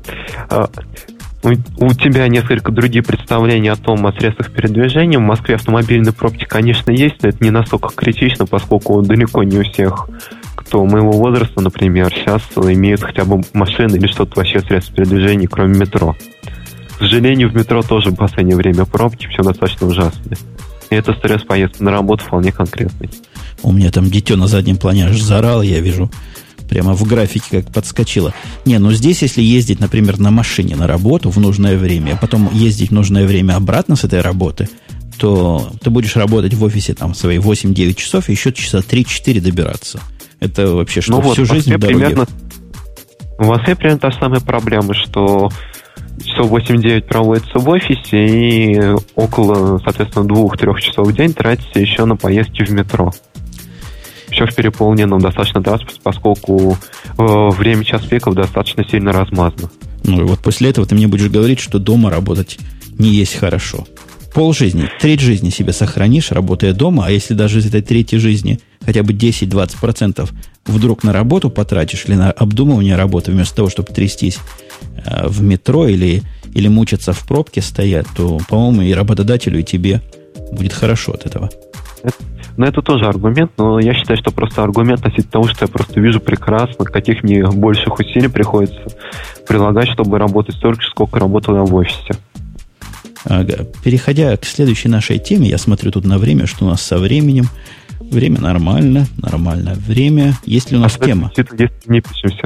У тебя несколько другие представления о том, о средствах передвижения. В Москве автомобильные пробки, конечно, есть, но это не настолько критично, поскольку далеко не у всех кто моего возраста, например, сейчас имеют хотя бы машины или что-то вообще средства передвижения, кроме метро. К сожалению, в метро тоже в последнее время пробки, все достаточно ужасные. И это стресс поездки на работу вполне конкретный. У меня там дитё на заднем плане аж заорало, я вижу. Прямо в графике как подскочило. Не, ну здесь, если ездить, например, на машине на работу в нужное время, а потом ездить в нужное время обратно с этой работы, то ты будешь работать в офисе там свои 8-9 часов и еще часа 3-4 добираться. Это вообще что, ну всю вот, жизнь в дороге? В Москве примерно та же самая проблема, что часов 8-9 проводится в офисе и около, соответственно, 2-3 часов в день тратится еще на поездки в метро. Еще в переполненном достаточно транспорте, поскольку время час пиков достаточно сильно размазано. Ну и вот после этого ты мне будешь говорить, что дома работать не есть хорошо. Полжизни, треть жизни себе сохранишь, работая дома, а если даже из этой трети жизни хотя бы 10-20% вдруг на работу потратишь или на обдумывание работы, вместо того, чтобы трястись в метро или мучиться в пробке стоять, то, по-моему, и работодателю, и тебе будет хорошо от этого. Но это тоже аргумент, но я считаю, что просто аргумент относительно того, что я просто вижу прекрасно, каких мне больших усилий приходится прилагать, чтобы работать столько же, сколько работал я в офисе. Ага. Переходя к следующей нашей теме, я смотрю тут на время, что у нас со временем. Время нормально время. Есть ли у нас тема? Если не пишемся.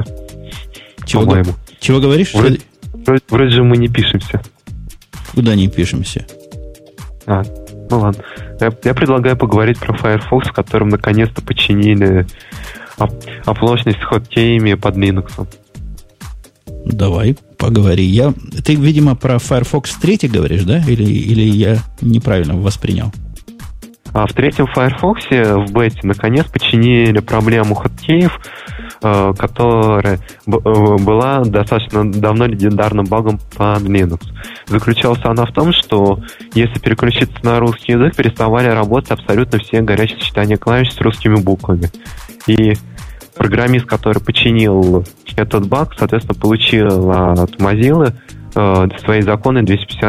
Чего говоришь? Вроде же мы не пишемся. Куда не пишемся? Ну ладно. Я предлагаю поговорить про Firefox, в котором наконец-то починили оплошность с хоткеями под Linux. Давай, поговори. Ты, видимо, про Firefox 3 говоришь, да? Или я неправильно воспринял? А в третьем Firefox в бете наконец починили проблему хоткеев, которая была достаточно давно легендарным багом под Linux. Заключалась она в том, что если переключиться на русский язык, переставали работать абсолютно все горячие сочетания клавиш с русскими буквами. И программист, который починил этот баг, соответственно, получил от Mozilla свои законы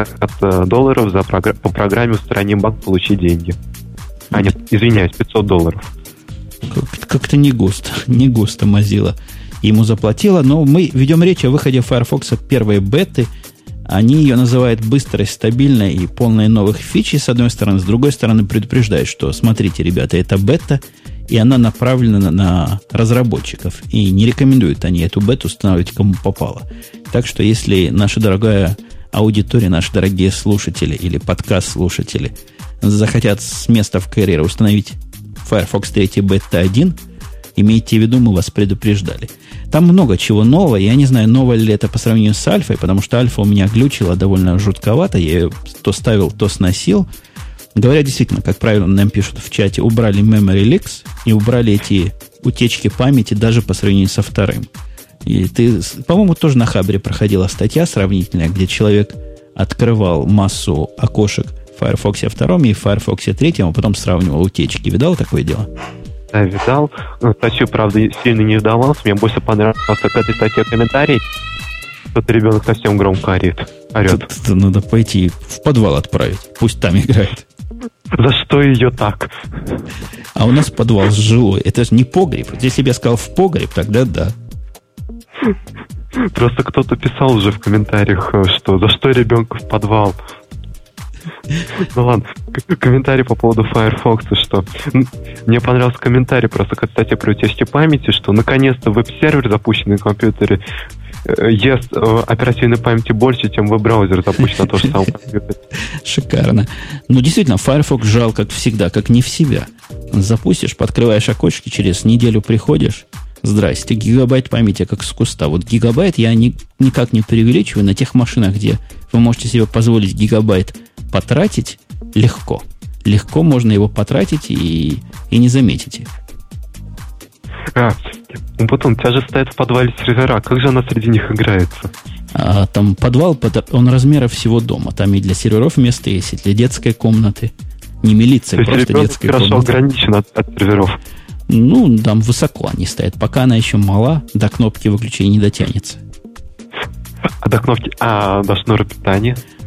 $250 по программе «Устраним баг, получи деньги». Нет, извиняюсь, $500. Как-то не густо Mozilla ему заплатила, но мы ведем речь о выходе Firefox первой беты. Они ее называют быстрой, стабильной и полной новых фич, с одной стороны. С другой стороны, предупреждают, что, смотрите, ребята, это бета, и она направлена на разработчиков. И не рекомендуют они эту бету устанавливать кому попало. Так что, если наша дорогая аудитория, наши дорогие слушатели или подкаст-слушатели захотят с места в карьеру установить Firefox 3 Beta 1, имейте в виду, мы вас предупреждали. Там много чего нового. Я не знаю, новое ли это по сравнению с альфой, потому что альфа у меня глючила довольно жутковато. Я ее то ставил, то сносил. Говорят, действительно, как правильно нам пишут в чате, убрали memory leaks и убрали эти утечки памяти даже по сравнению со вторым. И ты, по-моему, тоже на Хабре проходила статья сравнительная, где человек открывал массу окошек в Firefox 2 и в Firefox 3, а потом сравнивал утечки. Видал такое дело? Да, видал. Статью, правда, сильно не вдавался. Мне больше понравился к этой статье комментарий. Что-то ребенок совсем громко орет. Это надо пойти в подвал отправить. Пусть там играет. За что ее так? А у нас подвал жилой. Это же не погреб. Если бы я сказал в погреб, тогда да. Просто кто-то писал уже в комментариях, что за что ребенка в подвал. Ну ладно, комментарий по поводу Firefox, что мне понравился комментарий просто к статье про утечки памяти, что наконец-то веб-сервер, запущенный на компьютере, ест оперативной памяти больше, чем веб-браузер запущен на том же самом компьютере. Шикарно. Ну, действительно, Firefox жал, как всегда, как не в себя. Запустишь, подкрываешь окошки, через неделю приходишь, здрасте, гигабайт памяти как с куста. Вот гигабайт я никак не преувеличиваю. На тех машинах, где вы можете себе позволить гигабайт потратить, легко. Легко можно его потратить и не заметите. Потом, у тебя же стоят в подвале сервера. Как же она среди них играется? Там подвал, он размера всего дома. Там и для серверов место есть, и для детской комнаты. Не милиция, просто детская комната. Хорошо ограничен от серверов. Ну, там высоко они стоят. Пока она еще мала, до кнопки выключения не дотянется. А до кнопки, до шнура питания?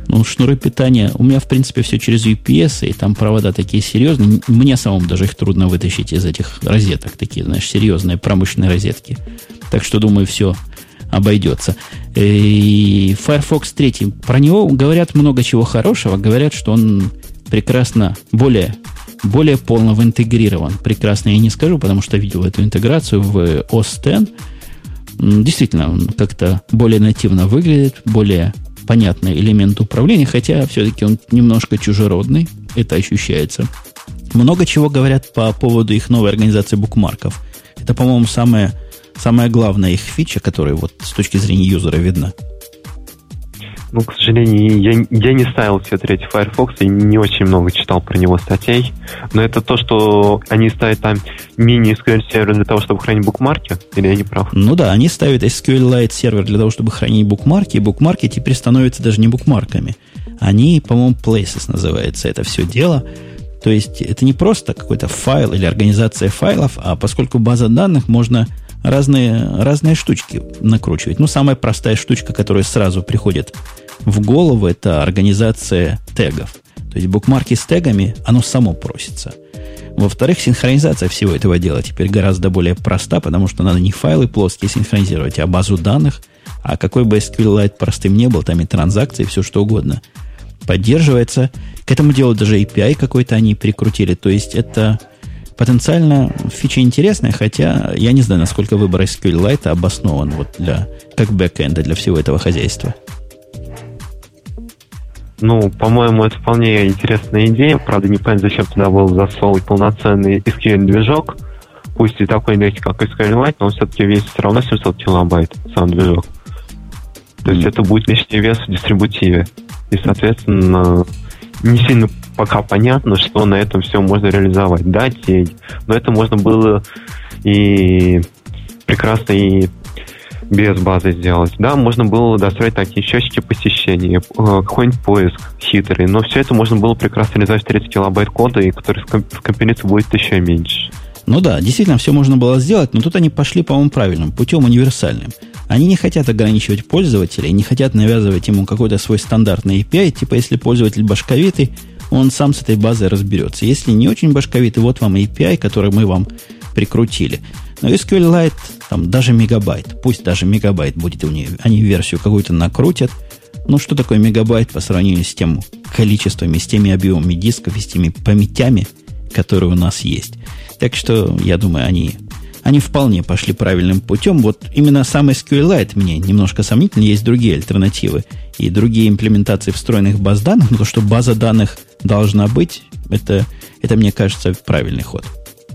Ну, шнуры питания, у меня, в принципе, все через UPS, и там провода такие серьезные. Мне самому даже их трудно вытащить из этих розеток. Такие, знаешь, серьезные промышленные розетки. Так что, думаю, все обойдется. И Firefox 3, про него говорят много чего хорошего. Говорят, что он прекрасно, более полно интегрирован. Прекрасно я не скажу, потому что видел эту интеграцию в OS X. Действительно, он как-то более нативно выглядит, более понятный элемент управления, хотя все-таки он немножко чужеродный, это ощущается. Много чего говорят по поводу их новой организации букмарков. Это, по-моему, самая главная их фича, которая вот с точки зрения юзера видна. Ну, к сожалению, я не ставил себе третий Firefox и не очень много читал про него статей. Но это то, что они ставят там мини-SQL сервер для того, чтобы хранить букмарки, или я не прав? Ну да, они ставят SQLite сервер для того, чтобы хранить букмарки, и букмарки теперь становятся даже не букмарками. Они, по-моему, Places называется это все дело. То есть это не просто какой-то файл или организация файлов, а поскольку база данных, можно разные штучки накручивать. Ну, самая простая штучка, которая сразу приходит в голову, это организация тегов. То есть букмарки с тегами, оно само просится. Во-вторых, синхронизация всего этого дела теперь гораздо более проста, потому что надо не файлы плоские синхронизировать, а базу данных. А какой бы SQLite простым не был, там и транзакции, все что угодно поддерживается. К этому делу даже API какой-то они прикрутили. То есть это потенциально фича интересная, хотя я не знаю, насколько выбор SQLite обоснован вот как бэкэнда для всего этого хозяйства. Ну, по-моему, это вполне интересная идея. Правда, не понятно, зачем туда был засован полноценный SQL-движок. Пусть и такой легкий, как SQLite, но он все-таки весит все равно 700 килобайт, сам движок. То есть это будет лишний вес в дистрибутиве. И, соответственно, не сильно пока понятно, что на этом все можно реализовать. Да, тень. Но это можно было и прекрасно и без базы сделать. Да, можно было достроить такие счетчики посещения, какой-нибудь поиск хитрый. Но все это можно было прекрасно реализовать в 30 килобайт кода, и который скомпилится будет еще меньше. Ну да, действительно, все можно было сделать, но тут они пошли, по-моему, правильным путем, универсальным. Они не хотят ограничивать пользователя, не хотят навязывать ему какой-то свой стандартный API, типа если пользователь башковитый, он сам с этой базой разберется. Если не очень башковитый, вот вам API, который мы вам прикрутили. Но SQLite, там даже мегабайт, пусть даже мегабайт будет у них, они версию какую-то накрутят. Ну, что такое мегабайт по сравнению с тем количествами, с теми объемами дисков и с теми памятями, которые у нас есть. Так что, я думаю, они вполне пошли правильным путем. Вот именно сам SQLite мне немножко сомнительно. Есть другие альтернативы и другие имплементации встроенных баз данных. Но то, что база данных должна быть, это мне кажется, правильный ход.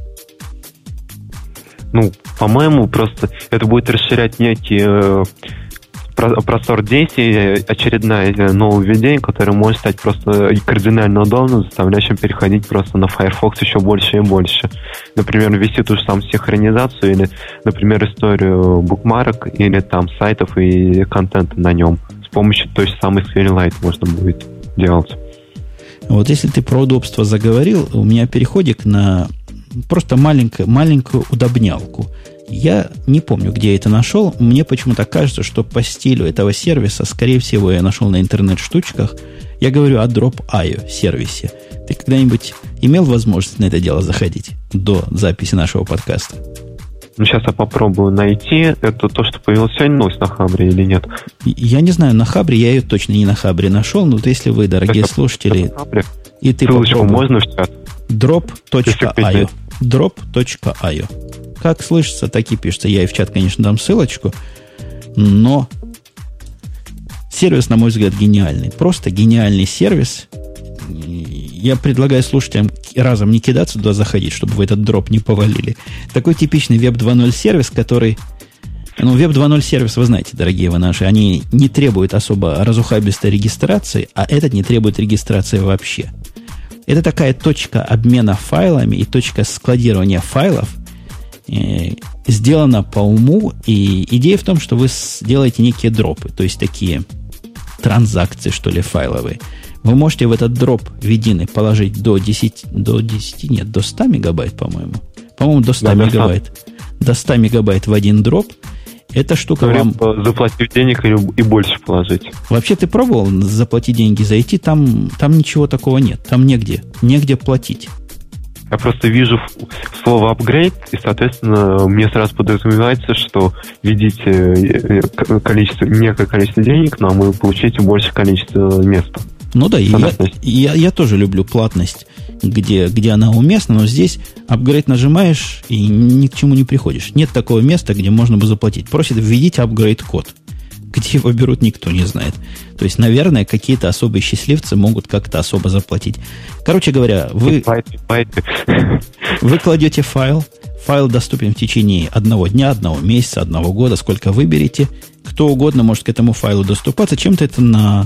Ну, по-моему, просто это будет расширять некий простор действий, очередное нововведение, которое может стать просто кардинально удобным, заставляющим переходить просто на Firefox еще больше и больше. Например, ввести ту же самую синхронизацию или, например, историю букмарок или там сайтов и контента на нем. С помощью той же самой SQLite можно будет делать. Вот если ты про удобство заговорил, у меня переходик на просто маленькую удобнялку. Я не помню, где я это нашел. Мне почему-то кажется, что по стилю этого сервиса, скорее всего, я нашел на интернет-штучках. Я говорю о Drop.io сервисе. Ты когда-нибудь имел возможность на это дело заходить до записи нашего подкаста? Ну, сейчас я попробую найти. Это то, что появилось сегодня новость на Хабре или нет? Я не знаю, на Хабре я ее точно не на Хабре нашел. Но вот если вы, дорогие слушатели, и ты ссылочку можно в чат? Drop.io. Drop.io. Как слышится, так и пишется. Я и в чат, конечно, дам ссылочку. Но сервис, на мой взгляд, гениальный. Просто гениальный сервис. Я предлагаю слушателям разом не кидаться туда заходить, чтобы в этот дроп не повалили. Такой типичный Web 2.0 сервис, который... Ну, Web 2.0 сервис, вы знаете, дорогие вы наши, они не требуют особо разухабистой регистрации, а этот не требует регистрации вообще. Это такая точка обмена файлами и точка складирования файлов, сделана по уму, и идея в том, что вы делаете некие дропы, то есть такие транзакции, что ли, файловые. Вы можете в этот дроп введенный положить до 100 мегабайт, по-моему. По-моему, до 100 мегабайт. До 100 мегабайт в один дроп, Эта штука вам... Заплатив денег и больше положить. Вообще, ты пробовал заплатить деньги, зайти? Там ничего такого нет. Там негде платить. Я просто вижу слово «апгрейд», и, соответственно, мне сразу подразумевается, что введите некое количество денег, но вы получите большее количество места. Ну да, я тоже люблю платность, где она уместна, но здесь апгрейд нажимаешь и ни к чему не приходишь. Нет такого места, где можно бы заплатить. Просит введите апгрейд-код. Где его берут, никто не знает. То есть, наверное, какие-то особые счастливцы могут как-то особо заплатить. Короче говоря, вы кладете файл. Файл доступен в течение 1 дня, 1 месяца, 1 года, сколько выберете. Кто угодно может к этому файлу доступаться. Чем-то это на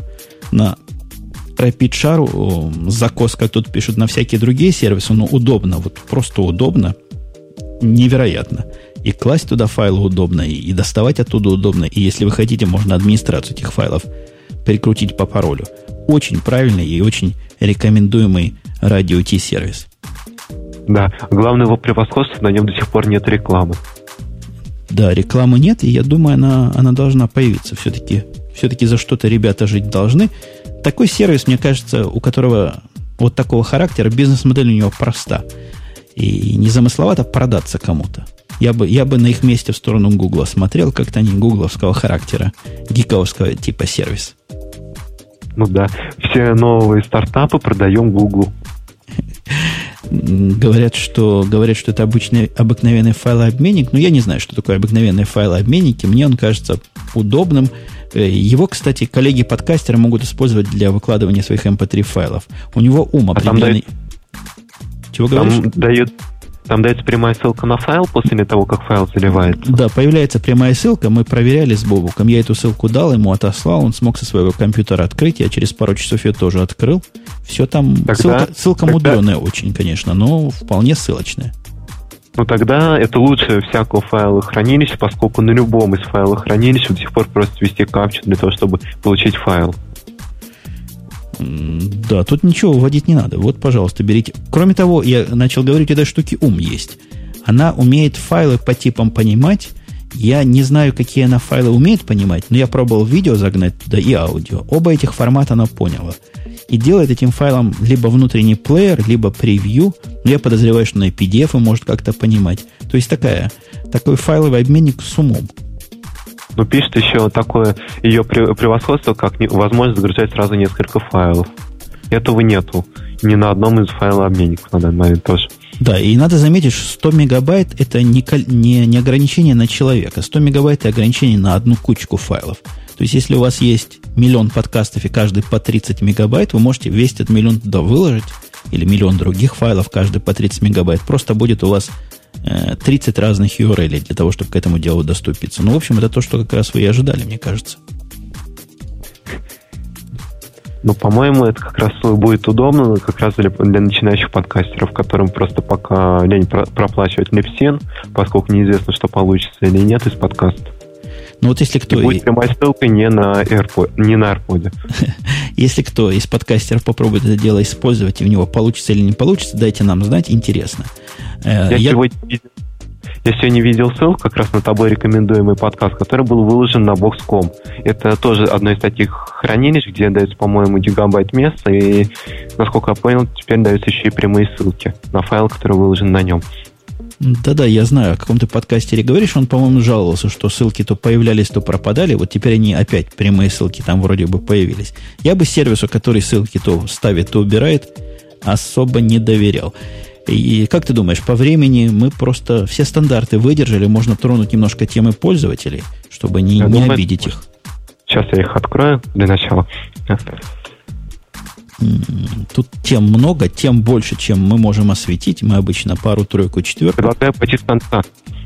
RapidShare закос, как тут пишут, на всякие другие сервисы, но удобно, вот просто удобно, невероятно. И класть туда файлы удобно, и доставать оттуда удобно. И если вы хотите, можно администрацию этих файлов прикрутить по паролю. Очень правильный и очень рекомендуемый Radio T сервис. Да, главное его превосходство, на нем до сих пор нет рекламы. Да, рекламы нет, и я думаю, она должна появиться. Все-таки за что-то ребята жить должны. Такой сервис, мне кажется, у которого вот такого характера, бизнес-модель у него проста. И незамысловато продаться кому-то. Я бы на их месте в сторону Гугла смотрел, как-то они гугловского характера, гиковского типа сервис. Ну да, все новые стартапы продаем Гуглу. Говорят, что это обыкновенный файлообменник. Но я не знаю, что такое обыкновенный файлообменник. Мне он кажется удобным. Его, кстати, коллеги-подкастеры могут использовать для выкладывания своих MP3 файлов. У него ум определенный... Чего говоришь? Там дается прямая ссылка на файл после того, как файл заливается. Да, появляется прямая ссылка. Мы проверяли с Бобуком. Я эту ссылку дал, ему отослал. Он смог со своего компьютера открыть. Я через пару часов ее тоже открыл. Все там... Ссылка мудреная очень, конечно, но вполне ссылочная. Ну, тогда это лучше всякого файлохранилища, поскольку на любом из файлохранилищ до сих пор просто ввести капчу для того, чтобы получить файл. Да, тут ничего вводить не надо. Вот, пожалуйста, берите. Кроме того, я начал говорить, у этой штуки ум есть. Она умеет файлы по типам понимать. Я не знаю, какие она файлы умеет понимать, но я пробовал видео загнать туда и аудио. Оба этих формата она поняла. И делает этим файлом либо внутренний плеер, либо превью. Но я подозреваю, что на PDF может как-то понимать. То есть такой файловый обменник с умом. Ну, пишет еще такое ее превосходство, как возможность загружать сразу несколько файлов. Этого нету. Ни на одном из файлообменников на данный момент тоже. Да, и надо заметить, что 100 мегабайт это не ограничение на человека. 100 мегабайт это ограничение на одну кучку файлов. То есть, если у вас есть 1 000 000 подкастов и каждый по 30 мегабайт, вы можете весь этот 1 000 000 туда выложить, или 1 000 000 других файлов, каждый по 30 мегабайт. Просто будет у вас 30 разных URL для того, чтобы к этому делу доступиться. Ну, в общем, это то, что как раз вы и ожидали, мне кажется. Ну, по-моему, это как раз будет удобно как раз для начинающих подкастеров, которым просто пока лень проплачивать липсин, поскольку неизвестно, что получится или нет из подкаста. Ну, вот если кто... И будет прямая ссылка не на AirPod. Если кто из подкастеров попробует это дело использовать, и у него получится или не получится, дайте нам знать, интересно. Я сегодня видел ссылку как раз на тобой рекомендуемый подкаст, который был выложен на Box.com. Это тоже одно из таких хранилищ, где дается, по-моему, гигабайт места, и, насколько я понял, теперь даются еще и прямые ссылки на файл, который выложен на нем. Да-да, я знаю, о каком ты подкастере говоришь. Он, по-моему, жаловался, что ссылки то появлялись, то пропадали. Вот теперь они опять, прямые ссылки там вроде бы появились. Я бы сервису, который ссылки то ставит, то убирает, особо не доверял. И как ты думаешь, по времени мы просто все стандарты выдержали, можно тронуть немножко темы пользователей, чтобы не обидеть их? Сейчас я их открою для начала. Тут тем много, тем больше, чем мы можем осветить. Мы обычно пару, тройку, четверку. Предлагаю пойти с конца.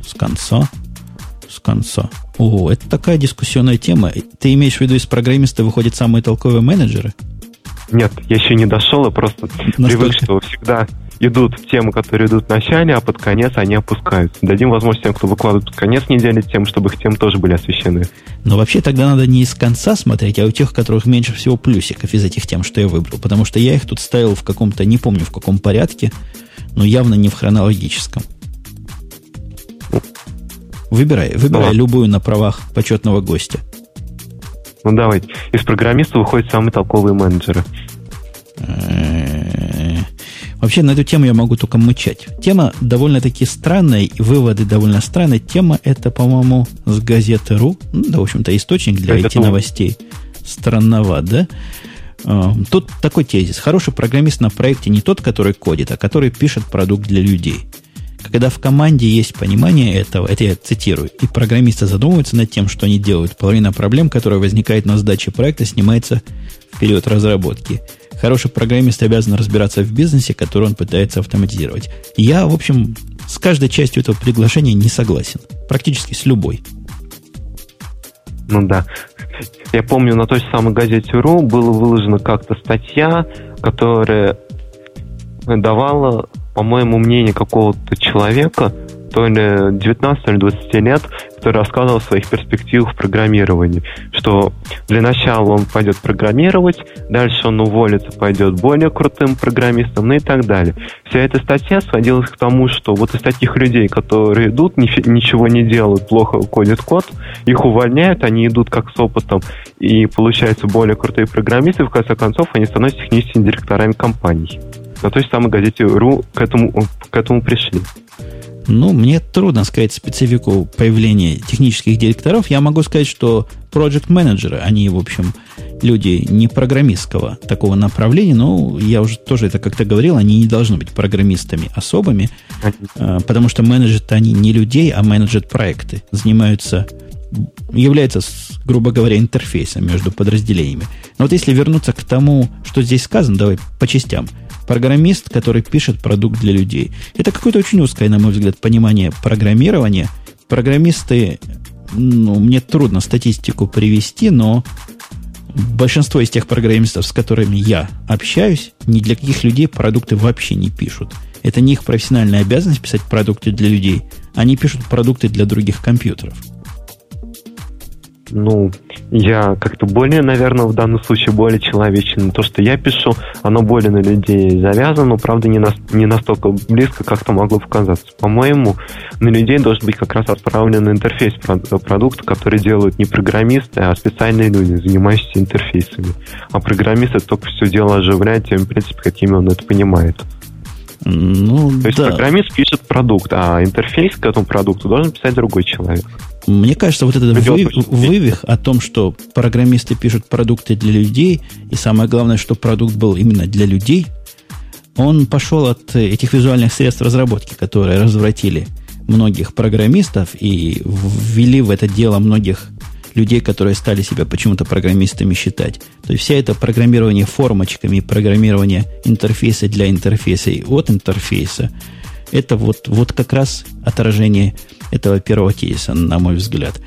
С конца. О, это такая дискуссионная тема. Ты имеешь в виду, из программиста выходят самые толковые менеджеры? Нет, я еще не дошел, я просто привык, что всегда идут темы, которые идут в начале, а под конец они опускаются. Дадим возможность тем, кто выкладывает под конец недели, тем, чтобы их темы тоже были освещены. Но вообще тогда надо не из конца смотреть, а у тех, у которых меньше всего плюсиков из этих тем, что я выбрал. Потому что я их тут ставил в каком-то, не помню в каком порядке, но явно не в хронологическом. Выбирай любую на правах почетного гостя. Ну, давайте. Из программистов выходят самые толковые менеджеры. Вообще, на эту тему я могу только мычать. Тема довольно-таки странная, и выводы довольно странные. Тема это, по-моему, с газеты.ру. Ну, да, в общем-то, источник для IT-новостей. Странноват, да? Тут такой тезис. Хороший программист на проекте не тот, который кодит, а который пишет продукт для людей. Когда в команде есть понимание этого, это я цитирую, и программисты задумываются над тем, что они делают, половина проблем, которая возникает на сдаче проекта, снимается в период разработки. Хороший программист обязан разбираться в бизнесе, который он пытается автоматизировать. Я, в общем, с каждой частью этого приглашения не согласен. Практически с любой. Ну да. Я помню, на той же самой газете.ру была выложена как-то статья, которая давала, по-моему, мнение какого-то человека, то ли 19, то ли 20 лет, который рассказывал о своих перспективах в программировании, что для начала он пойдет программировать, дальше он уволится, пойдет более крутым программистом, ну и так далее. Вся эта статья сводилась к тому, что вот из таких людей, которые идут, ничего не делают, плохо кодят код, их увольняют, они идут как с опытом, и получаются более крутые программисты, и в конце концов они становятся техническими директорами компаний. На той же самой газете.ру к этому пришли. Ну, мне трудно сказать специфику появления технических директоров. Я могу сказать, что проект-менеджеры, они, в общем, люди не программистского такого направления, но я уже тоже это как-то говорил, они не должны быть программистами особыми, потому что менеджеры они не людей, а менеджерят проекты, являются, грубо говоря, интерфейсом между подразделениями. Но вот если вернуться к тому, что здесь сказано, давай по частям. Программист, который пишет продукт для людей. Это какое-то очень узкое, на мой взгляд, понимание программирования. Программисты, мне трудно статистику привести, но большинство из тех программистов, с которыми я общаюсь, ни для каких людей продукты вообще не пишут. Это не их профессиональная обязанность писать продукты для людей. Они пишут продукты для других компьютеров. Ну, я как-то более, наверное, в данном случае более человечен. То, что я пишу, оно более на людей завязано, но, правда, не настолько близко, как-то могло показаться. По-моему, на людей должен быть как раз отправлен интерфейс продукта, который делают не программисты, а специальные люди, занимающиеся интерфейсами. А программисты только все дело оживляют теми принципами, какими он это понимает. Ну, то есть программист пишет продукт, а интерфейс к этому продукту должен писать другой человек. Мне кажется, вот этот вывих о том, что программисты пишут продукты для людей, и самое главное, что продукт был именно для людей, он пошел от этих визуальных средств разработки, которые развратили многих программистов и ввели в это дело многих людей, которые стали себя почему-то программистами считать. То есть вся это программирование формочками, программирование интерфейса для интерфейса и от интерфейса, это вот как раз отражение этого первого тезиса, на мой взгляд.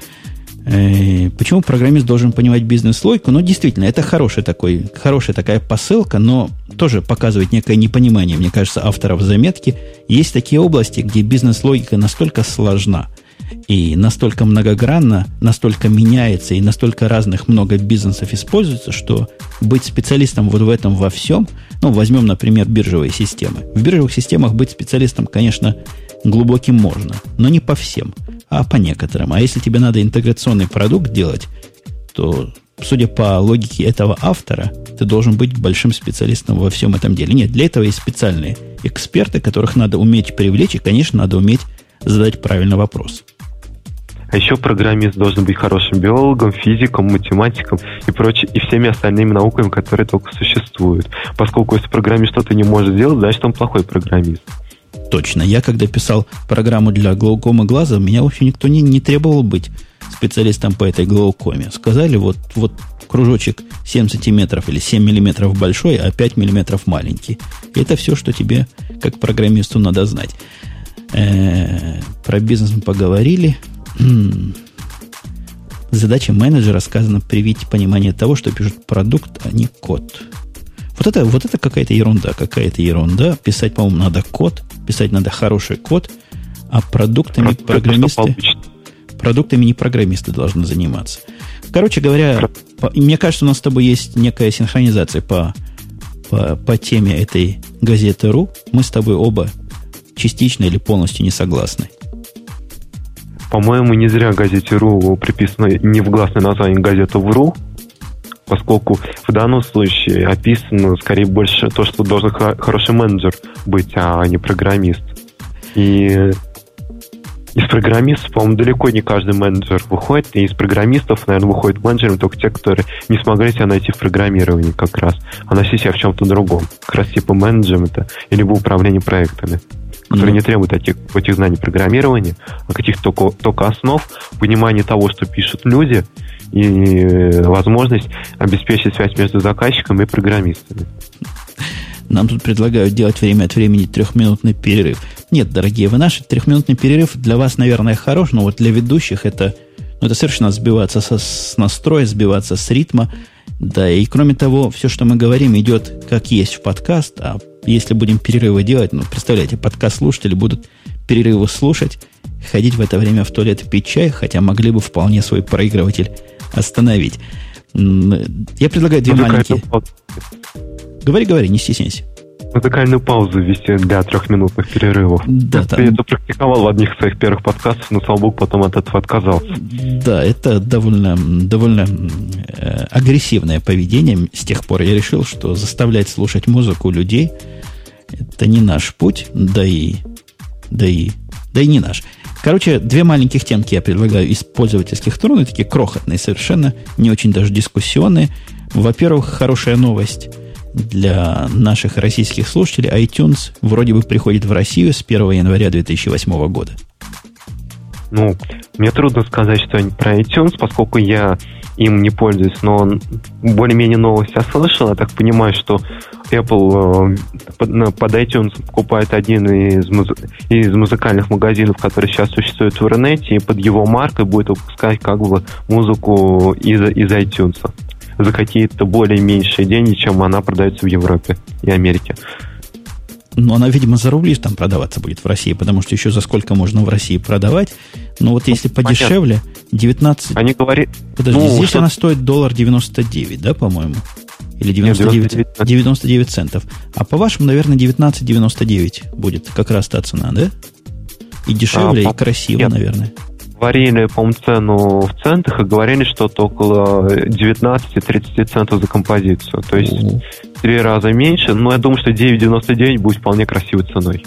Почему программист должен понимать бизнес-логику? Ну, действительно, это хорошая такая посылка, но тоже показывает некое непонимание, мне кажется, авторов заметки. Есть такие области, где бизнес-логика настолько сложна и настолько многогранна, настолько меняется и настолько разных много бизнесов используется, что быть специалистом вот в этом во всем, возьмем, например, биржевые системы. В биржевых системах быть специалистом, конечно, глубоким можно, но не по всем, а по некоторым. А если тебе надо интеграционный продукт делать, то, судя по логике этого автора, ты должен быть большим специалистом во всем этом деле. Нет, для этого есть специальные эксперты, которых надо уметь привлечь, и, конечно, надо уметь задать правильный вопрос. А еще программист должен быть хорошим биологом, физиком, математиком и всеми остальными науками, которые только существуют. Поскольку если программист что-то не может сделать, значит, он плохой программист. Точно. Я, когда писал программу для глаукомы глаза, меня вообще никто не требовал быть специалистом по этой глаукоме. Сказали, вот кружочек 7 сантиметров или 7 миллиметров большой, а 5 миллиметров маленький. И это все, что тебе, как программисту, надо знать. Про бизнес мы поговорили. Задача менеджера сказано привить понимание того, что пишут продукт, а не код. Вот это какая-то ерунда. Писать, по-моему, надо код, писать надо хороший код, а продуктами не программисты должны заниматься. Короче говоря, мне кажется, у нас с тобой есть некая синхронизация по теме этой газеты.ру. Мы с тобой оба частично или полностью не согласны. По-моему, не зря газете.ру приписано негласное название газета.ру, поскольку в данном случае описано скорее больше то, что должен хороший менеджер быть, а не программист. И из программистов, по-моему, далеко не каждый менеджер выходит, и из программистов, наверное, выходят менеджерами только те, которые не смогли себя найти в программировании как раз, а найти себя в чем-то другом. Как раз типа менеджмента или в управлении проектами, которые не требуют этих знаний программирования, а каких-то только основ, понимания того, что пишут люди, и возможность обеспечить связь между заказчиком и программистами. Нам тут предлагают делать время от времени 3-минутный перерыв. Нет, дорогие вы наши, 3-минутный перерыв для вас, наверное, хорош, но вот для ведущих это совершенно сбиваться с настроя, сбиваться с ритма. Да, и кроме того, все, что мы говорим, идет как есть в подкаст, а если будем перерывы делать, представляете, подкаст-слушатели будут перерывы слушать, ходить в это время в туалет и пить чай, хотя могли бы вполне свой проигрыватель остановить. Я предлагаю две маленькие... Говори, не стесняйся. Музыкальную паузу ввести для 3-минутных перерывов. Да, я это практиковал в одних своих первых подкастах, но, слава богу, потом от этого отказался. Да, это довольно агрессивное поведение. С тех пор я решил, что заставлять слушать музыку людей это не наш путь, да и не наш. Короче, две маленьких темки я предлагаю из пользовательских сторон, такие крохотные совершенно, не очень даже дискуссионные. Во-первых, хорошая новость для наших российских слушателей. iTunes вроде бы приходит в Россию с 1 января 2008 года. Мне трудно сказать что-нибудь про iTunes, поскольку я им не пользуюсь, но более-менее новость я слышал. Я так понимаю, что Apple под iTunes покупает один из музыкальных магазинов, который сейчас существует в Рунете, и под его маркой будет выпускать как бы музыку из iTunes за какие-то более меньшие деньги, чем она продается в Европе и Америке. Но она, видимо, за рубли там продаваться будет в России, потому что еще за сколько можно в России продавать. Но вот если подешевле, 19... Они говорят... Подожди, здесь она стоит $1.99, да, по-моему? Или 99 центов. А по-вашему, наверное, 19,99 будет как раз та цена, да? И дешевле, и красиво, наверное. Говорили, по-моему, цену в центах и говорили что-то около 19-30 центов за композицию. То есть в 3 раза меньше, но я думаю, что 9,99 будет вполне красивой ценой.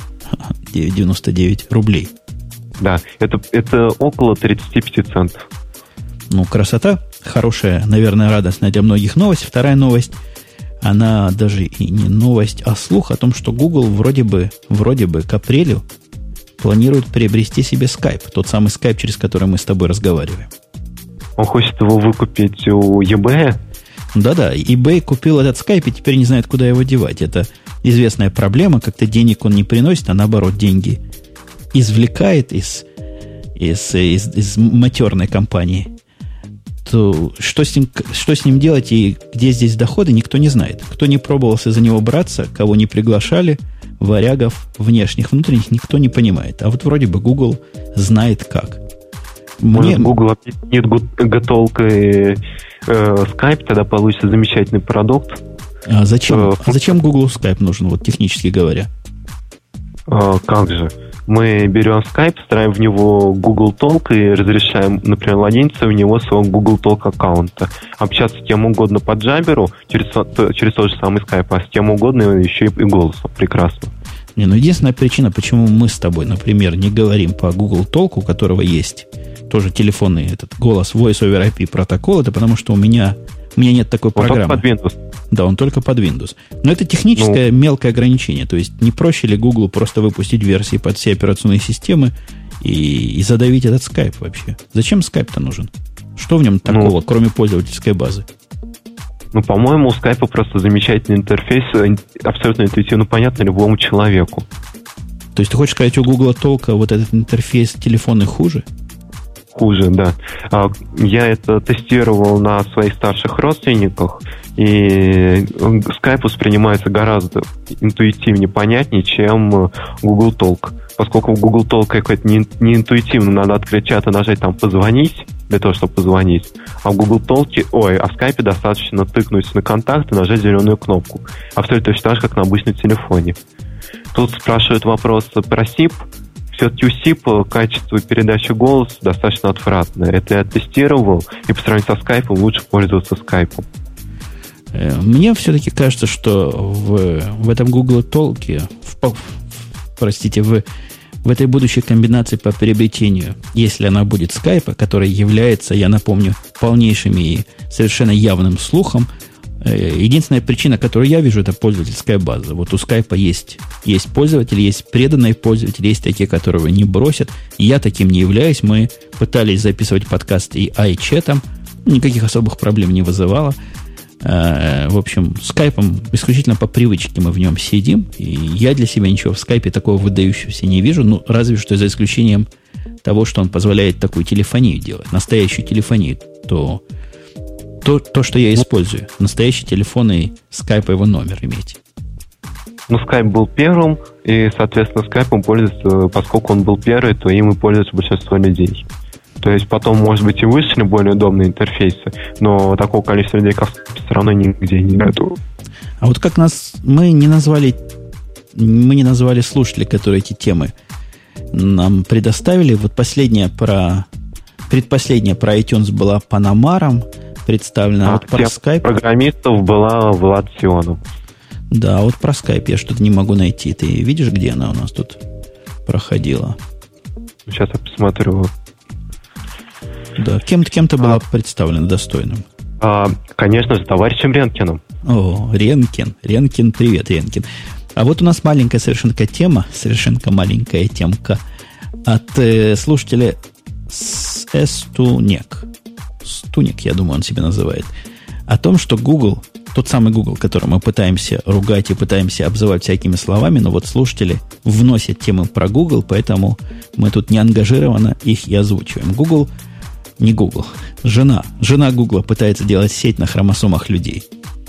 9,99 рублей. Да, это около 35 центов. Красота. Хорошая, наверное, радостная для многих новость. Вторая новость, она даже и не новость, а слух о том, что Google вроде бы к апрелю планирует приобрести себе Skype. Тот самый Skype, через который мы с тобой разговариваем. Он хочет его выкупить у eBay? Да-да, eBay купил этот Skype и теперь не знает, куда его девать. Это известная проблема. Как-то денег он не приносит, а наоборот деньги извлекает из матерной компании. То что с ним делать и где здесь доходы, никто не знает. Кто не пробовался за него браться, кого не приглашали, варягов внешних, внутренних, никто не понимает. А вот вроде бы Google знает как. Может, Google объединит готовкой Skype, тогда получится замечательный продукт. А зачем Google Skype нужен, вот технически говоря? Как же? Мы берем Skype, встраиваем в него Google Talk и разрешаем, например, логиниться в него своего Google Talk аккаунта. Общаться с кем угодно по джаберу через тот же самый Skype, а с кем угодно еще и голосом. Прекрасно. Единственная причина, почему мы с тобой, например, не говорим по Google Talk, у которого есть тоже телефонный этот голос Voice over IP протокол, это потому что у меня нет такой программы. Он только под Windows. Да, он только под Windows. Но это техническое мелкое ограничение. То есть не проще ли Google просто выпустить версии под все операционные системы и задавить этот Skype вообще? Зачем Skype-то нужен? Что в нем такого, кроме пользовательской базы? По-моему, у Skype просто замечательный интерфейс, абсолютно интуитивно понятный любому человеку. То есть ты хочешь сказать, у Google Talk вот этот интерфейс телефонный хуже? Хуже, да. Я это тестировал на своих старших родственниках, и Skype воспринимается гораздо интуитивнее, понятнее, чем Google Talk. Поскольку в Google Talk какой-то не интуитивно, надо открыть чат и нажать там «позвонить», для того, чтобы позвонить. А в Google Talk, в Skype достаточно тыкнуть на контакт и нажать зеленую кнопку. Абсолютно точно так же, как на обычном телефоне. Тут спрашивают вопросы про SIP. все-таки у SIP качество передачи голоса достаточно отвратное. Это я тестировал, и по сравнению со скайпом лучше пользоваться скайпом. Мне все-таки кажется, что в этом Google Talk, в этой будущей комбинации по приобретению, если она будет скайпа, которая является, я напомню, полнейшим и совершенно явным слухом, единственная причина, которую я вижу, это пользовательская база. Вот у скайпа есть пользователи, есть преданные пользователи, есть такие, которого не бросят. Я таким не являюсь. Мы пытались записывать подкаст и iChat'ом, никаких особых проблем не вызывало. В общем, скайпом исключительно по привычке мы в нем сидим, и я для себя ничего в скайпе такого выдающегося не вижу, ну, разве что за исключением того, что он позволяет такую телефонию делать, настоящую телефонию, то, что я использую, настоящий телефон и скайповый номер иметь. Ну, скайп был первым, и, соответственно, скайпом пользуется, поскольку он был первый, то им и пользуется большинство людей. То есть потом, может быть, и вышли более удобные интерфейсы, но такого количества людей, как все равно нигде нету. А вот как мы не назвали слушателей, которые эти темы нам предоставили. Вот предпоследняя про iTunes была Панамаром представлена, а вот про Skype... программистов была Влад Сионов. Да, вот про Skype я что-то не могу найти. Ты видишь, где она у нас тут проходила? Сейчас я посмотрю. Да, кем-то была представлена достойным. Конечно же, товарищем Ренкиным. О, Ренкин, привет, Ренкин. А вот у нас маленькая совершенно маленькая темка от слушателя Стуник, я думаю, он себя называет, о том, что Google, тот самый Google, который мы пытаемся ругать и пытаемся обзывать всякими словами, но вот слушатели вносят темы про Google, поэтому мы тут неангажированно их и озвучиваем. Жена Гугла пытается делать сеть на хромосомах людей.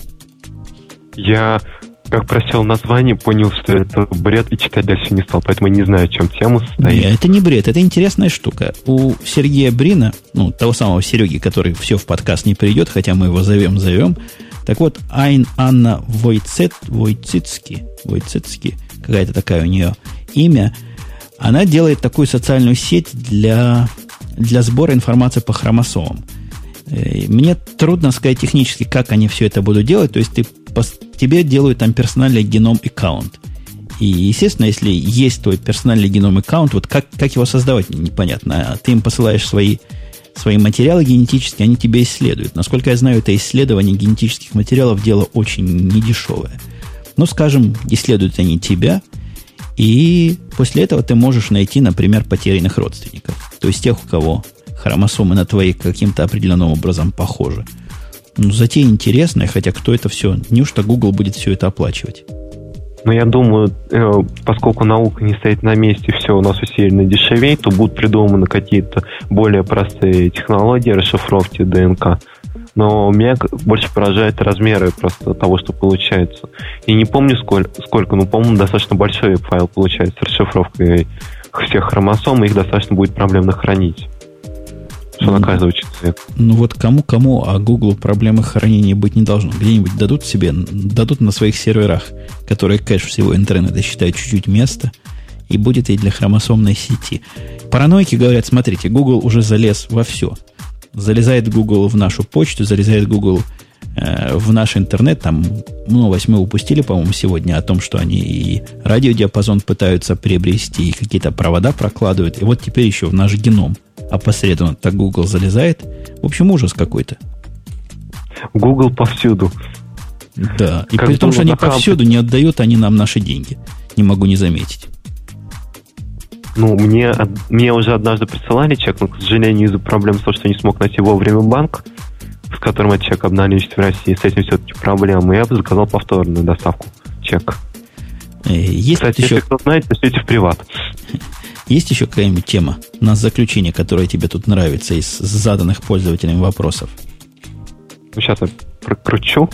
Я, как прочел название, понял, что это бред, и читать дальше не стал, поэтому не знаю, о чем тема состоит. Нет, это не бред, это интересная штука. У Сергея Брина, того самого Сереги, который все в подкаст не придет, хотя мы его зовем. Так вот, Анна Войцицки, какая-то такая у нее имя, она делает такую социальную сеть для сбора информации по хромосомам. Мне трудно сказать технически, как они все это будут делать. То есть тебе делают там персональный геном-аккаунт. И, естественно, если есть твой персональный геном-аккаунт, вот как его создавать, непонятно. Ты им посылаешь свои материалы генетические, они тебя исследуют. Насколько я знаю, это исследование генетических материалов дело очень недешевое. Ну, скажем, исследуют они тебя, и после этого ты можешь найти, например, потерянных родственников. То есть тех, у кого хромосомы на твои каким-то определенным образом похожи. Затея интересная, хотя кто это все... Неужто Google будет все это оплачивать? Я думаю, поскольку наука не стоит на месте, все у нас усиленно дешевеет, то будут придуманы какие-то более простые технологии расшифровки ДНК. Но меня больше поражают размеры просто того, что получается. И не помню сколько, но, по-моему, достаточно большой файл получается с расшифровкой всех хромосом, и их достаточно будет проблемно хранить. Что наказывает человек. Вот кому-кому, а Google проблемы хранения быть не должно. Где-нибудь дадут на своих серверах, которые кэш всего интернета считают чуть-чуть места, и будет и для хромосомной сети. Параноики говорят, смотрите, Google уже залез во все. Залезает Google в нашу почту, залезает Google в наш интернет. Там новость мы упустили, по-моему, сегодня о том, что они и радиодиапазон пытаются приобрести, и какие-то провода прокладывают. И вот теперь еще в наш геном опосредованно так Google залезает. В общем, ужас какой-то. Google повсюду. Да, и при том, что они повсюду, не отдают они нам наши деньги. Не могу не заметить. Мне уже однажды присылали чек, но, к сожалению, из-за проблем с тем, что не смог найти вовремя банк, с которым этот чек обналичить в России, с этим все-таки проблемы. Я бы заказал повторную доставку чека. Кстати, если кто знает, пишите в приват. Есть еще какая-нибудь тема на заключение, которая тебе тут нравится из заданных пользователям вопросов? Сейчас я прокручу.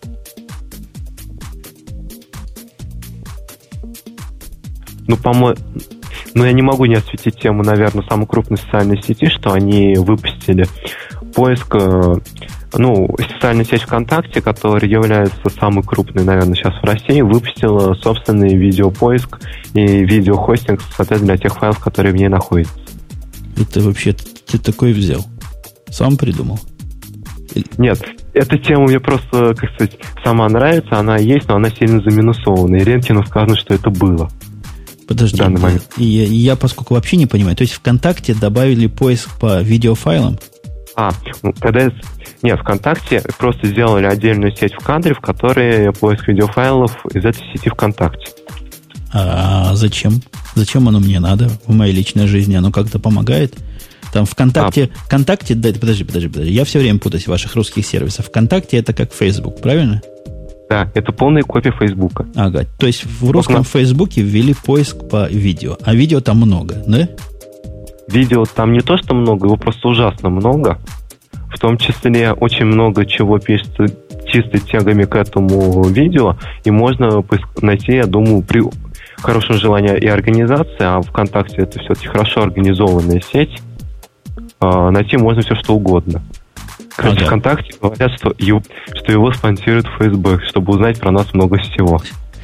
Я не могу не осветить тему, наверное, самой крупной социальной сети, что они выпустили поиск социальная сеть ВКонтакте, которая является самой крупной, наверное, сейчас в России, выпустила собственный видеопоиск и видеохостинг, соответственно, для тех файлов, которые в ней находятся. Это вообще ты такой взял? Сам придумал? Нет, эта тема мне просто, как сказать, сама нравится, она есть, но она сильно заминусована. И Ренкину сказано, что это было. Подожди, в данный момент. Я поскольку вообще не понимаю, то есть ВКонтакте добавили поиск по видеофайлам? ВКонтакте просто сделали отдельную сеть в кадре, в которой поиск видеофайлов из этой сети ВКонтакте. А зачем? Зачем оно мне надо в моей личной жизни? Оно как-то помогает? Там ВКонтакте... ВКонтакте... Подожди. Я все время путаюсь в ваших русских сервисах. ВКонтакте это как Facebook, правильно? Да, это полная копия Фейсбука. Ага, то есть в русском Фейсбуке ввели поиск по видео. А видео там много, да? Видео там не то, что много, его просто ужасно много. В том числе очень много чего пишется чисто тегами к этому видео. И можно найти, я думаю, при хорошем желании и организации, а ВКонтакте это все-таки хорошо организованная сеть, найти можно все, что угодно. Кстати, ВКонтакте говорят, что его спонсирует ФСБ, чтобы узнать про нас много всего.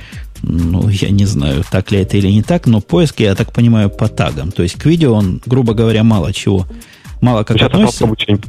Я не знаю, так ли это или не так, но поиск, я так понимаю, по тагам. То есть к видео он, грубо говоря, мало как относится.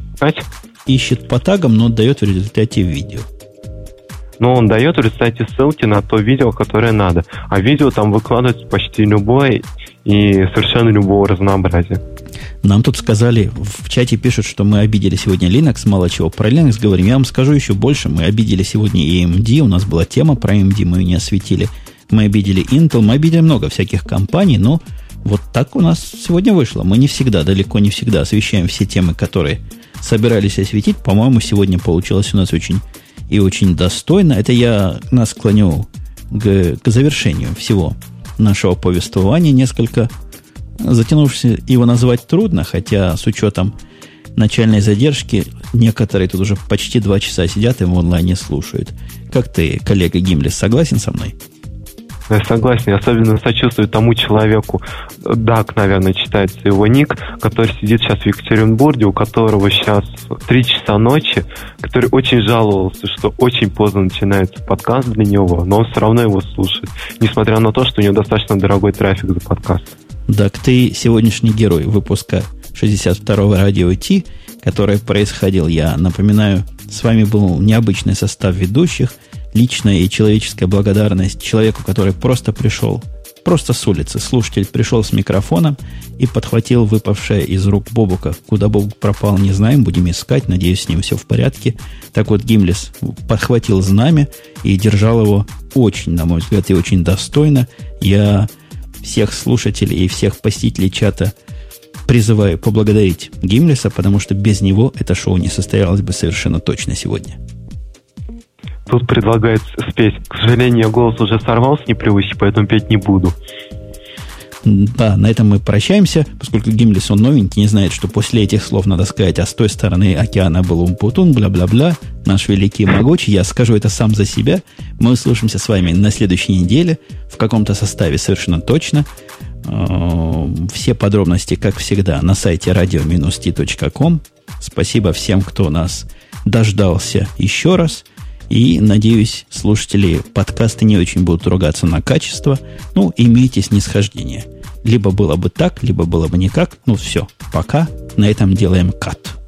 Ищет по тагам, но дает в результате видео. Но он дает в результате ссылки на то видео, которое надо. А видео там выкладывается почти любое и совершенно любого разнообразия. Нам тут сказали, в чате пишут, что мы обидели сегодня Linux, мало чего про Linux говорим. Я вам скажу еще больше, мы обидели сегодня AMD, у нас была тема про AMD, мы ее не осветили. Мы обидели Intel, мы обидели много всяких компаний, но вот так у нас сегодня вышло. Мы не всегда, далеко не всегда освещаем все темы, которые собирались осветить. По-моему, сегодня получилось у нас очень и очень достойно. Это я нас склоню к завершению всего нашего повествования. Несколько затянувшись, его назвать трудно, хотя с учетом начальной задержки некоторые тут уже почти 2 часа сидят и в онлайне слушают. Как ты, коллега Гимлес, согласен со мной? Я согласен, я особенно сочувствую тому человеку, Дак, наверное, читается его ник, который сидит сейчас в Екатеринбурге, у которого сейчас 3 часа ночи, который очень жаловался, что очень поздно начинается подкаст для него, но он все равно его слушает, несмотря на то, что у него достаточно дорогой трафик за подкаст. Дак, ты сегодняшний герой выпуска 62-го радио Ти, который происходил, я напоминаю, с вами был необычный состав ведущих, личная и человеческая благодарность человеку, который просто пришел, просто с улицы. Слушатель пришел с микрофоном и подхватил выпавшее из рук Бобука. Куда Бобук пропал, не знаем, будем искать. Надеюсь, с ним все в порядке. Так вот, Гимлес подхватил знамя и держал его очень, на мой взгляд, и очень достойно. Я всех слушателей и всех посетителей чата призываю поблагодарить Гимлеса, потому что без него это шоу не состоялось бы совершенно точно сегодня. Тут предлагается спеть. К сожалению, голос уже сорвался непривычно, поэтому петь не буду. Да, на этом мы прощаемся, поскольку Гимлес, он новенький, не знает, что после этих слов надо сказать, а с той стороны океана был Умпутун, бла-бла-бла, наш великий и могучий. Я скажу это сам за себя. Мы услышимся с вами на следующей неделе в каком-то составе совершенно точно. Все подробности, как всегда, на сайте radio-t.com. Спасибо всем, кто нас дождался еще раз. И, надеюсь, слушатели подкаста не очень будут ругаться на качество. Имейте снисхождение. Либо было бы так, либо было бы никак. Все, пока. На этом делаем кат.